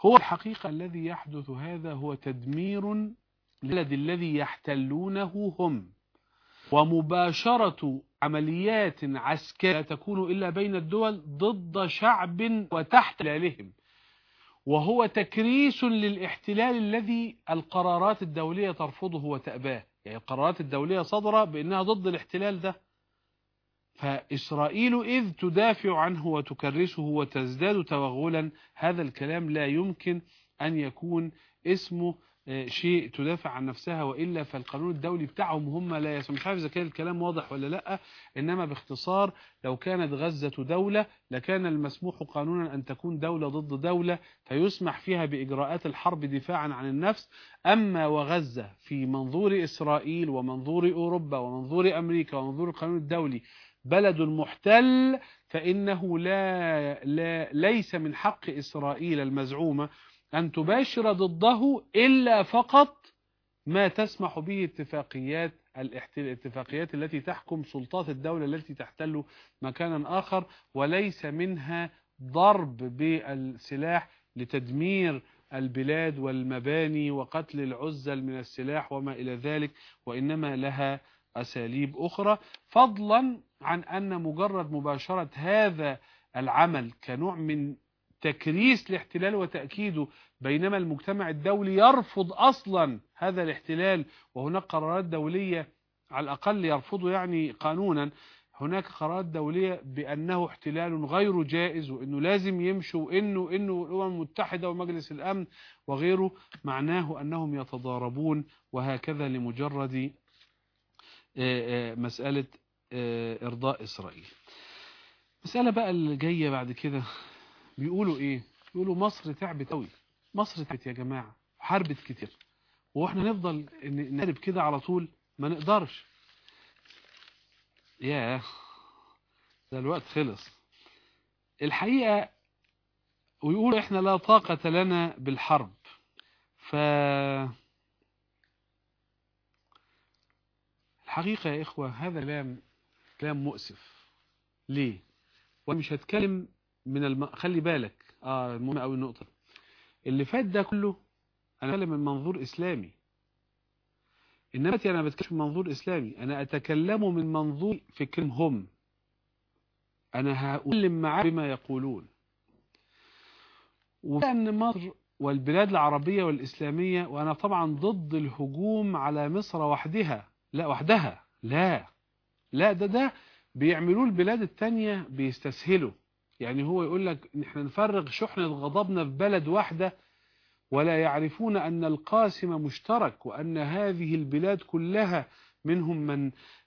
هو الحقيقة الذي يحدث هذا هو تدمير للبلد الذي يحتلونه هم، ومباشرة عمليات عسكرية لا تكون إلا بين الدول ضد شعب وتحت احتلالهم، وهو تكريس للاحتلال الذي القرارات الدولية ترفضه وتأباه. يعني القرارات الدولية صادرة بأنها ضد الاحتلال ده، فإسرائيل إذ تدافع عنه وتكرسه وتزداد توغلا، هذا الكلام لا يمكن أن يكون اسمه شيء تدافع عن نفسها، وإلا فالقانون الدولي بتاعهم هم لا يسمح. مش عارف إذا كان الكلام واضح ولا لأ، إنما باختصار لو كانت غزة دولة لكان المسموح قانونا أن تكون دولة ضد دولة فيسمح فيها بإجراءات الحرب دفاعا عن النفس. أما وغزة في منظور إسرائيل ومنظور أوروبا ومنظور أمريكا ومنظور القانون الدولي بلد محتل، فإنه ليس من حق إسرائيل المزعومة أن تباشر ضده إلا فقط ما تسمح به الاتفاقيات التي تحكم سلطات الدولة التي تحتل مكانا آخر، وليس منها ضرب بالسلاح لتدمير البلاد والمباني وقتل العزل من السلاح وما إلى ذلك، وإنما لها أساليب أخرى، فضلا عن أن مجرد مباشرة هذا العمل كنوع من تكريس الاحتلال وتأكيده، بينما المجتمع الدولي يرفض أصلا هذا الاحتلال، وهناك قرارات دولية على الأقل يرفضه يعني قانونا، هناك قرارات دولية بأنه احتلال غير جائز وأنه لازم يمشوا وأنه الأمم المتحدة ومجلس الأمن وغيره، معناه أنهم يتضاربون، وهكذا لمجرد مسألة إرضاء إسرائيل. مسألة بقى اللي جاية بعد كده بيقولوا إيه؟ بيقولوا مصر تعبت قوي، مصر تعبت يا جماعة، حاربت كتير، وإحنا نفضل نحارب كده على طول؟ ما نقدرش. ياه، ده الوقت خلص الحقيقة. ويقولوا إحنا لا طاقة لنا بالحرب. الحقيقة يا إخوة هذا كلام مؤسف. ليه؟ وأنا مش هتكلم خلي بالك المهم أوي النقطة اللي فات ده كله، أنا أتكلم من منظور إسلامي، إنما أنا بتكلم من منظور إسلامي، أنا أتكلم من منظور فكرهم هم، أنا هأكلم معاه بما يقولون. وأن مصر والبلاد العربية والإسلامية، وأنا طبعا ضد الهجوم على مصر وحدها، لا وحدها، لا ده بيعملوه البلاد التانية بيستسهلوا. يعني هو يقول لك نحن نفرغ شحنة غضبنا في بلد واحدة، ولا يعرفون أن القاسم مشترك، وأن هذه البلاد كلها منهم من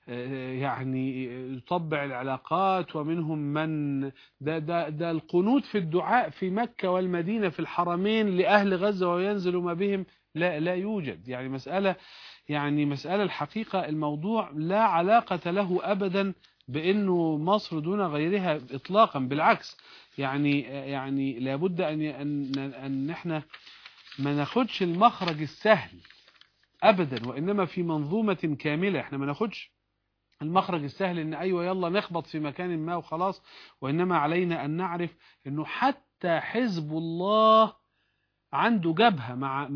يعني يطبع العلاقات، ومنهم من ده القنوت في الدعاء في مكة والمدينة في الحرمين لأهل غزة وينزل ما بهم لا يوجد. يعني مسألة الحقيقة الموضوع لا علاقة له أبدا بأنه مصر دون غيرها إطلاقا، بالعكس. يعني لابد أن احنا ما ناخدش المخرج السهل أبدا، وإنما في منظومة كاملة. احنا ما ناخدش المخرج السهل إن أيوة يلا نخبط في مكان ما وخلاص، وإنما علينا أن نعرف أنه حتى حزب الله عنده جبهة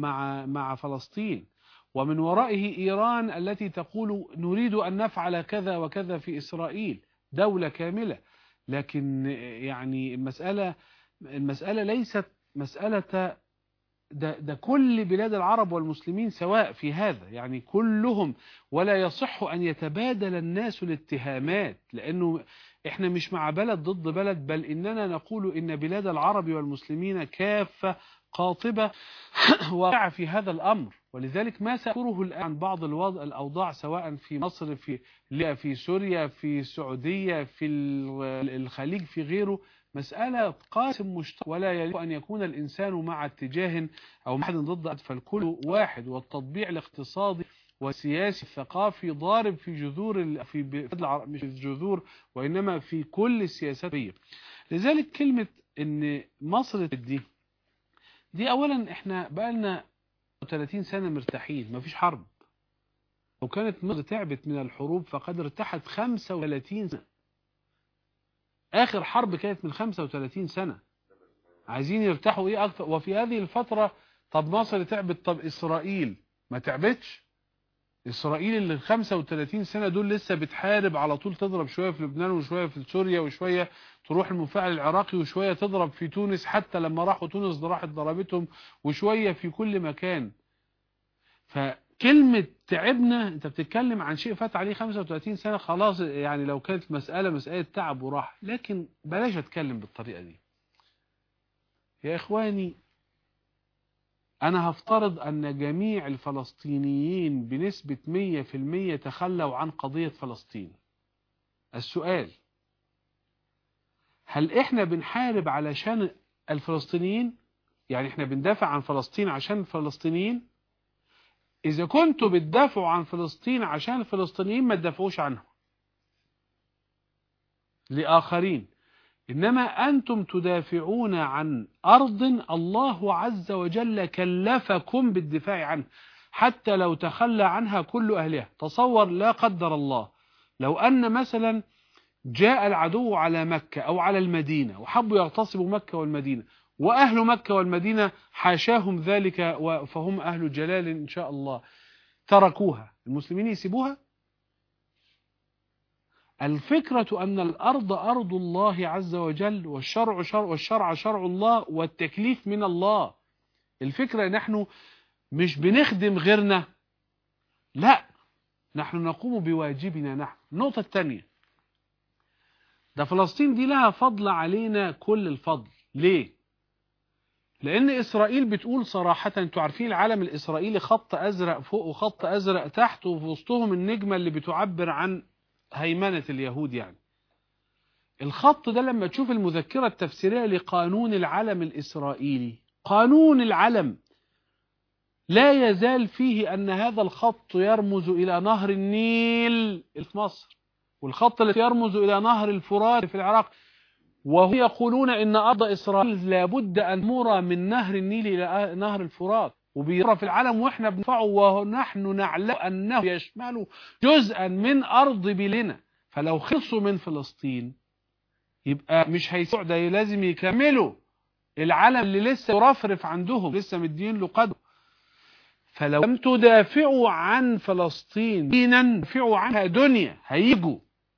مع فلسطين، ومن ورائه إيران التي تقول نريد أن نفعل كذا وكذا في إسرائيل، دولة كاملة. لكن يعني المسألة ليست مسألة ده كل بلاد العرب والمسلمين سواء في هذا، يعني كلهم، ولا يصح أن يتبادل الناس الاتهامات، لأنه إحنا مش مع بلد ضد بلد، بل إننا نقول إن بلاد العرب والمسلمين كافة قاطبة واقعة في هذا الأمر. ولذلك ما سأذكره الآن عن بعض الأوضاع سواء في مصر، في سوريا، في السعودية، في الخليج، في غيره، مسألة قاسم مشترك، ولا يجب أن يكون الإنسان مع اتجاه أو مع ضد، فالكل واحد. والتطبيع الاقتصادي والسياسي الثقافي ضارب في جذور مش في جذور وإنما في كل السياسات. لذلك كلمة إن مصر دي أولا إحنا بقالنا 30 سنة مرتاحين، ما فيش حرب. لو كانت مصر تعبت من الحروب فقد ارتاحت 35 سنة. آخر حرب كانت من 35 سنة. عايزين يرتاحوا ايه اكتر. وفي هذه الفترة طب مصر تعبت، طب اسرائيل ما تعبتش؟ اسرائيل اللي 35 سنة دول لسه بتحارب على طول، تضرب شوية في لبنان وشوية في سوريا وشوية تروح المفاعل العراقي وشوية تضرب في تونس، حتى لما راحوا تونس راحت ضربتهم، وشوية في كل مكان. فكلمة تعبنا انت بتتكلم عن شيء فات عليه 35 سنة خلاص، يعني لو كانت مسألة تعب وراحة، لكن بلاش اتكلم بالطريقة دي يا اخواني. أنا هفترض أن جميع الفلسطينيين بنسبة 100% تخلوا عن قضية فلسطين. السؤال: هل إحنا بنحارب علشان الفلسطينيين؟ يعني إحنا بندافع عن فلسطين عشان الفلسطينيين؟ إذا كنتوا بتدافعوا عن فلسطين عشان الفلسطينيين ما تدافعوش عنهم لآخرين، إنما أنتم تدافعون عن أرض الله عز وجل كلفكم بالدفاع عنها، حتى لو تخلى عنها كل أهلها. تصور لا قدر الله لو أن مثلا جاء العدو على مكة أو على المدينة وحبوا يغتصبوا مكة والمدينة، وأهل مكة والمدينة حاشاهم ذلك فهم أهل جلال إن شاء الله، تركوها، المسلمين يسيبوها؟ الفكرة أن الأرض أرض الله عز وجل، والشرع شرع الله، والتكليف من الله. الفكرة نحن مش بنخدم غيرنا، لا، نحن نقوم بواجبنا نحن. النقطة الثانية، ده فلسطين دي لها فضل علينا كل الفضل. ليه؟ لأن إسرائيل بتقول صراحة، انتوا عارفين العلم الإسرائيلي خط أزرق فوق وخط أزرق تحت، وفي وسطهم النجمة اللي بتعبر عن هيمنة اليهود. يعني الخط ده لما تشوف المذكرة التفسيرية لقانون العلم الإسرائيلي، قانون العلم لا يزال فيه أن هذا الخط يرمز إلى نهر النيل في مصر، والخط الذي يرمز إلى نهر الفرات في العراق، وهم يقولون إن أرض إسرائيل لابد أن تمر من نهر النيل إلى نهر الفرات، وبيرى في العالم وإحنا بندفعه، ونحن نعلم أنه يشمل جزءا من أرض بلادنا. فلو خلصوا من فلسطين يبقى مش هيسوع، ده لازم يكملوا العلم اللي لسه يرفرف عندهم، لسه مدين له قدر. فلو لم تدافعوا عن فلسطين دينا دافعوا عنها دنيا، هيجوا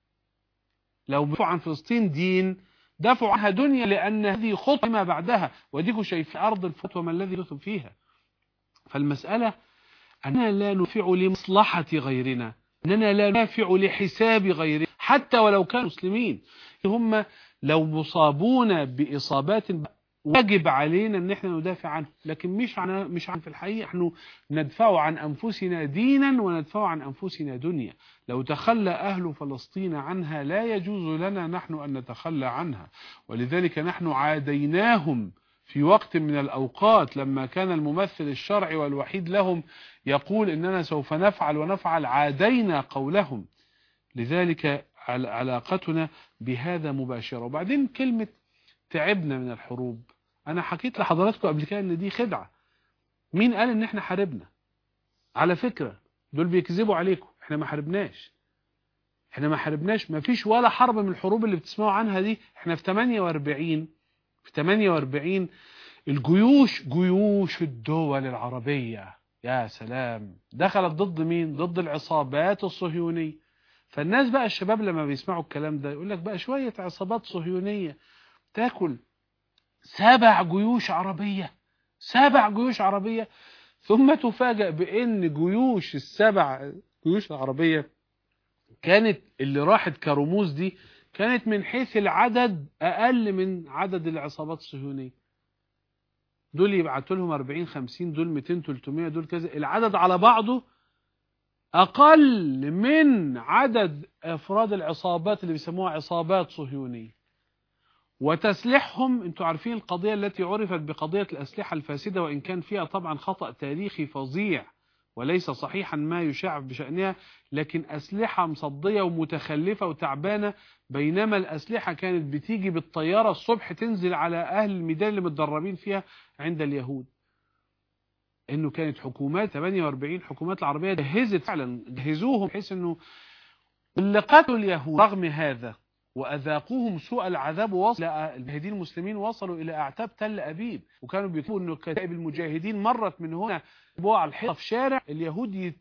لو دافعوا عن فلسطين دين دافعوا عنها دنيا، لأن هذه خطوة ما بعدها، وديكوا شايفين أرض الفتوى ما الذي يثب فيها. فالمسألة أننا لا ندافع لمصلحة غيرنا، أننا لا ندافع لحساب غيرنا، حتى ولو كانوا مسلمين. هم لو مصابون بإصابات واجب علينا ان احنا ندافع عنه، لكن مش عن في الحقيقة نحن ندفع عن أنفسنا دينا وندفع عن أنفسنا دنيا. لو تخلى أهل فلسطين عنها لا يجوز لنا نحن أن نتخلى عنها. ولذلك نحن عاديناهم في وقت من الأوقات لما كان الممثل الشرعي والوحيد لهم يقول إننا سوف نفعل ونفعل، عادينا قولهم. لذلك علاقتنا بهذا مباشرة. وبعدين كلمة تعبنا من الحروب، أنا حكيت لحضراتكم قبل كده إن دي خدعة. مين قال إن إحنا حاربنا؟ على فكرة دول بيكذبوا عليكم، إحنا ما حاربناش، إحنا ما حاربناش، ما فيش ولا حرب من الحروب اللي بتسمعوا عنها دي. إحنا في 48 الجيوش، جيوش الدول العربية يا سلام، دخلت ضد مين؟ ضد العصابات الصهيونية. فالناس بقى الشباب لما بيسمعوا الكلام ده يقول لك بقى شوية عصابات صهيونية تاكل 7 جيوش عربية، 7 جيوش عربية، ثم تفاجأ بأن جيوش ال7 جيوش العربية كانت اللي راحت كرموز دي كانت من حيث العدد أقل من عدد العصابات الصهيونية. دول يبعتوا لهم 40-50، دول 200-300، دول كذا، العدد على بعضه أقل من عدد أفراد العصابات اللي بيسموها عصابات صهيونية. وتسليحهم، انتوا عارفين القضية التي عرفت بقضية الأسلحة الفاسدة، وإن كان فيها طبعا خطأ تاريخي فظيع وليس صحيحا ما يشاع بشأنها، لكن أسلحة مصدية ومتخلفة وتعبانة، بينما الأسلحة كانت بتيجي بالطيارة الصبح تنزل على أهل الميدان اللي متدربين فيها عند اليهود. إنه كانت حكومات 48 حكومات العربية جهزت فعلا، جهزوهم بحيث إنه اللي قتلوا اليهود رغم هذا وأذاقوهم سوء العذاب، وصل المجاهدين المسلمين وصلوا إلى أعتاب تل أبيب، وكانوا بيطلبوا أن كتائب المجاهدين مرت من هنا على الحيطة في شارع اليهود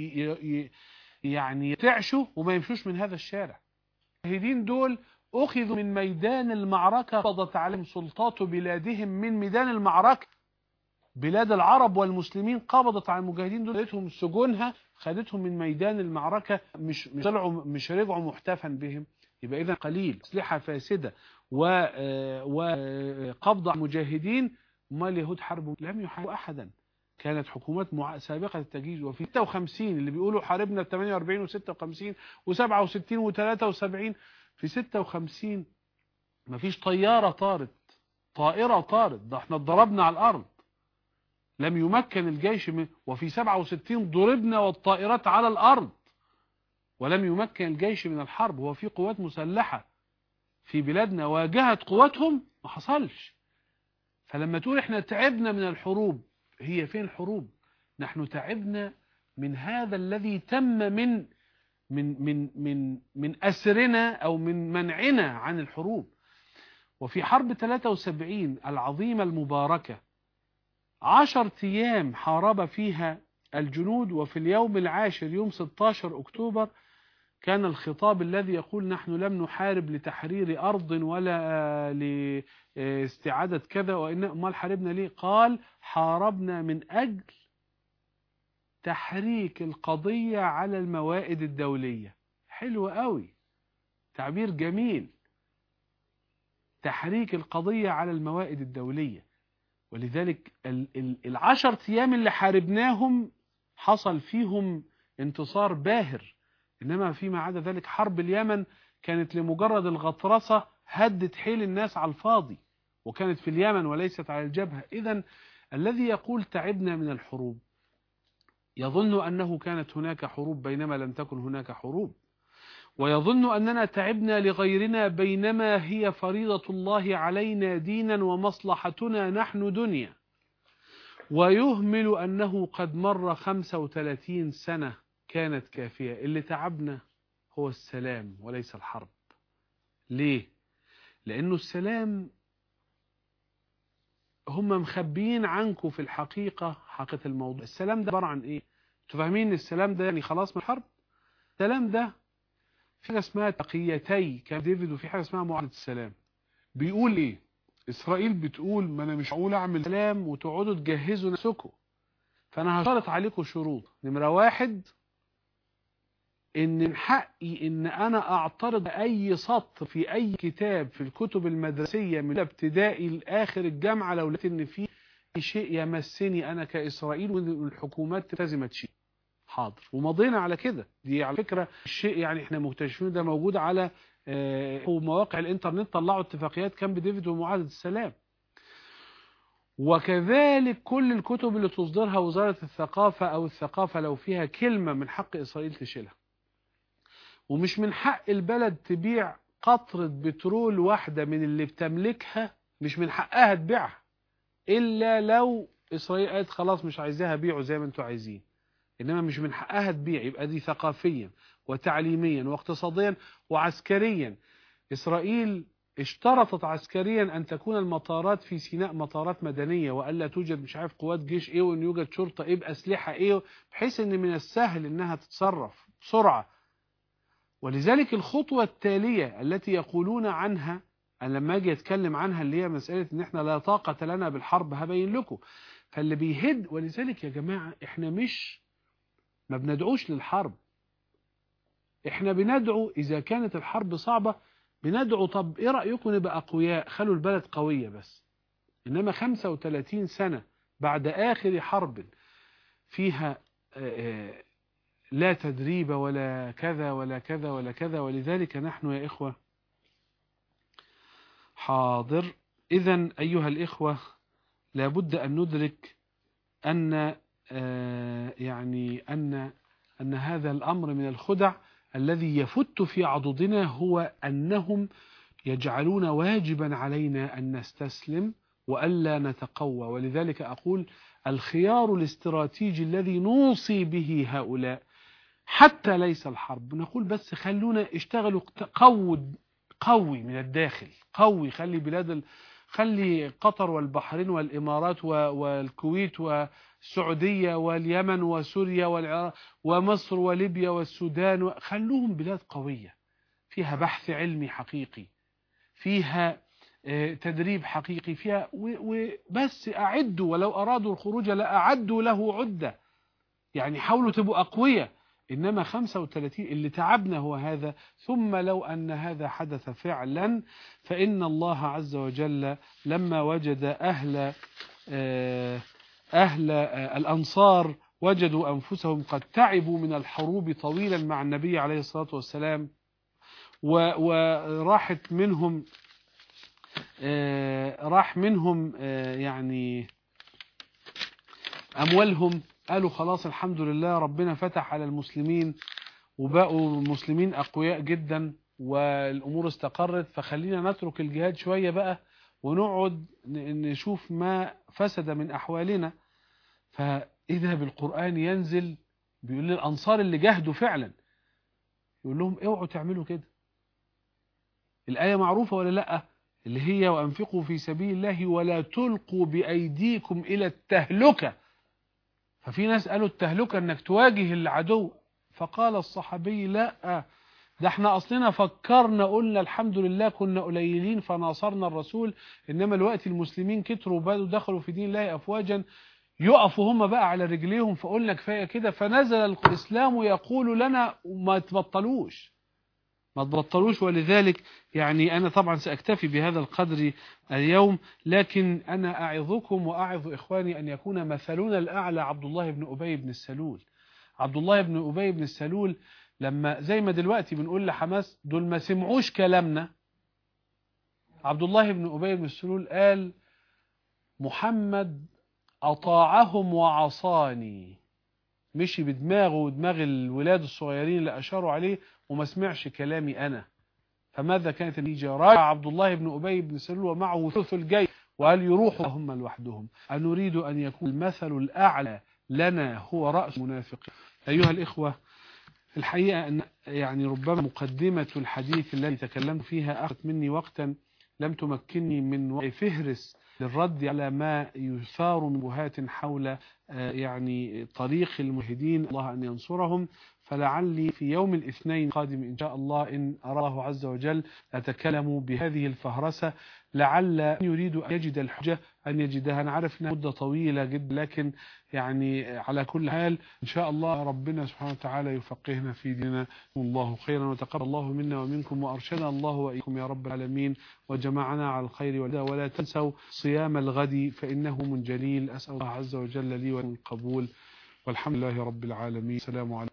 يعني يتعشوا وما يمشوش من هذا الشارع. المجاهدين دول أخذوا من ميدان المعركة، قضت عليهم سلطات بلادهم من ميدان المعركة. بلاد العرب والمسلمين قبضت على المجاهدين دول، خدتهم سجونها، خدتهم من ميدان المعركة، مش رجعوا محتفا بهم. يبقى إذا قليل أسلحة فاسدة وقبض على المجاهدين. ما اليهود حربوا؟ لم يحاربوا أحدا. كانت حكومات سابقة التجهيز. وفي 56 اللي بيقولوا حاربنا 48 و56 و67 و73، في 56 مفيش طيارة طارت، طائرة طارت، ده احنا اتضربنا على الأرض، لم يمكن الجيش وفي 67 ضربنا والطائرات على الأرض ولم يمكن الجيش من الحرب. هو في قوات مسلحة في بلادنا واجهت قواتهم؟ ما حصلش. فلما تقول احنا تعبنا من الحروب، هي فين الحروب؟ نحن تعبنا من هذا الذي تم من أسرنا أو من منعنا عن الحروب. وفي حرب 73 العظيمة المباركة 10 أيام حارب فيها الجنود، وفي اليوم العاشر يوم 16 أكتوبر كان الخطاب الذي يقول نحن لم نحارب لتحرير أرض ولا لاستعادة كذا، وإنما حاربنا ليه؟ قال حاربنا من أجل تحريك القضية على الموائد الدولية. حلو قوي، تعبير جميل، تحريك القضية على الموائد الدولية. ولذلك 10 أيام اللي حاربناهم حصل فيهم انتصار باهر، إنما فيما عدا ذلك حرب اليمن كانت لمجرد الغطرسة، هدت حيل الناس على الفاضي، وكانت في اليمن وليست على الجبهة. إذن الذي يقول تعبنا من الحروب يظن أنه كانت هناك حروب بينما لم تكن هناك حروب، ويظن أننا تعبنا لغيرنا بينما هي فريضة الله علينا دينا ومصلحتنا نحن دنيا، ويهمل أنه قد مر 35 سنة كانت كافية. اللي تعبنا هو السلام وليس الحرب. ليه؟ لأنه السلام هم مخبيين عنكم في الحقيقة حقيقة الموضوع. السلام ده عبارة عن إيه؟ تفهمين السلام ده يعني خلاص من الحرب؟ السلام ده في حاجة اسمها تقيتي كان ديفيد، وفي حاجة اسمها معاهدة السلام. بيقول إيه؟ إسرائيل بتقول ما أنا مش هقول أعمل سلام وتقعدوا تجهزوا نفسكم، فأنا هشرط عليكم شروط. نمرة 1، إن من حقي إن أنا أعترض أي سطر في أي كتاب في الكتب المدرسية من ابتدائي لآخر الجامعة لو لقيت إن في شيء يمسني أنا كإسرائيل والحكومات تلتزم شيء. حاضر، ومضينا على كده. دي على فكرة الشيء يعني احنا مكتشفين ده موجود على مواقع الانترنت، طلعوا اتفاقيات كامب ديفيد ومعاهدة السلام. وكذلك كل الكتب اللي تصدرها وزارة الثقافة أو الثقافة لو فيها كلمة من حق إسرائيل تشيلها. ومش من حق البلد تبيع قطرة بترول واحدة من اللي بتملكها، مش من حقها تبيعها إلا لو إسرائيل قالت خلاص مش عايزاها بيعوا زي ما انتوا عايزين، إنما مش من حقها تبيع. يبقى دي ثقافيا وتعليميا واقتصاديا وعسكريا. إسرائيل اشترطت عسكريا أن تكون المطارات في سيناء مطارات مدنية، وألا توجد مش عارف قوات جيش إيه، وأن يوجد شرطة إيه بأسلحة إيه، بحيث أن من السهل أنها تتصرف بسرعة. ولذلك الخطوة التالية التي يقولون عنها، أنا لما أجي أتكلم عنها اللي هي مسألة أن إحنا لا طاقة لنا بالحرب، هبين لكم. فاللي بيهد، ولذلك يا جماعة إحنا ما بندعوش للحرب، إحنا بندعو إذا كانت الحرب صعبة بندعو طب إيه رأيكم نبقى أقوياء، خلوا البلد قوية بس. إنما 35 سنة بعد آخر حرب فيها لا تدريب ولا كذا ولا كذا ولا كذا. ولذلك نحن يا إخوة حاضر. إذن أيها الإخوة لابد أن ندرك أن يعني أن هذا الأمر من الخدع الذي يفت في عضدنا، هو أنهم يجعلون واجبا علينا أن نستسلم وألا نتقوى. ولذلك أقول الخيار الاستراتيجي الذي نوصي به هؤلاء حتى ليس الحرب، نقول بس خلونا اشتغلوا قوي من الداخل، قوي. خلي قطر والبحرين والإمارات والكويت والسعودية واليمن وسوريا والعراق ومصر وليبيا والسودان، خلوهم بلاد قوية فيها بحث علمي حقيقي، فيها تدريب حقيقي، فيها وبس أعدوا، ولو أرادوا الخروج لأعدوا له عدة، يعني حاولوا تبقوا أقوياء. إنما 35 اللي تعبنا هو هذا. ثم لو أن هذا حدث فعلا فإن الله عز وجل لما وجد أهل الأنصار وجدوا أنفسهم قد تعبوا من الحروب طويلا مع النبي عليه الصلاة والسلام، وراحت منهم يعني أموالهم، قالوا خلاص الحمد لله ربنا فتح على المسلمين وبقوا المسلمين أقوياء جدا والأمور استقرت، فخلينا نترك الجهاد شوية بقى ونقعد نشوف ما فسد من أحوالنا. فإذا بالقرآن ينزل بيقول للأنصار اللي جاهدوا فعلا، يقول لهم اوعوا تعملوا كده. الآية معروفة ولا لأ؟ اللي هي وأنفقوا في سبيل الله ولا تلقوا بأيديكم إلى التهلكة. ففي ناس قالوا التهلكة انك تواجه العدو، فقال الصحابي لا، ده احنا اصلنا فكرنا قلنا الحمد لله كنا قليلين فناصرنا الرسول، انما الوقت المسلمين كتروا وبدوا دخلوا في دين الله افواجا، يقفوا هم بقى على رجليهم، فقلنا كفايه كده. فنزل الاسلام يقول لنا ما تبطلوش. ولذلك يعني أنا طبعا سأكتفي بهذا القدر اليوم، لكن أنا أعظكم وأعظ إخواني أن يكون مثلنا الأعلى عبد الله بن أبي بن السلول. عبد الله بن أبي بن السلول لما زي ما دلوقتي بنقول لحماس دول ما سمعوش كلامنا، عبد الله بن أبي بن السلول قال محمد أطاعهم وعصاني، مشي بدماغه ودماغ الولاد الصغيرين اللي أشاروا عليه وما سمعش كلامي أنا. فماذا كانت النتيجة؟ راجع عبد الله بن أبي بن سلول ومعه ثلث الجيش وقال يروحوا هم لوحدهم. أن نريد أن يكون المثل الأعلى لنا هو رأس المنافقين. أيها الإخوة، الحقيقة أن يعني ربما مقدمة الحديث التي تكلمت فيها أخذت مني وقتا لم تمكنني من فهرس للرد على ما يثار من بهات حول يعني طريق المجاهدين، الله أن ينصرهم. فلعلي في يوم الاثنين القادم إن شاء الله إن أراد الله عز وجل أتكلم بهذه الفهرسة، لعل يريد أن يجد الحجة أن يجدها. أنا عارف أنها مدة طويلة جدا، لكن يعني على كل حال إن شاء الله ربنا سبحانه وتعالى يفقهنا في ديننا. الله خيرا وتقبل الله منا ومنكم وأرشدنا الله وإياكم يا رب العالمين وجمعنا على الخير والهدى. ولا تنسوا صيام الغد فإنه من جليل. أسأل الله عز وجل لي ولكم القبول والحمد لله رب العالمين. السلام عليكم.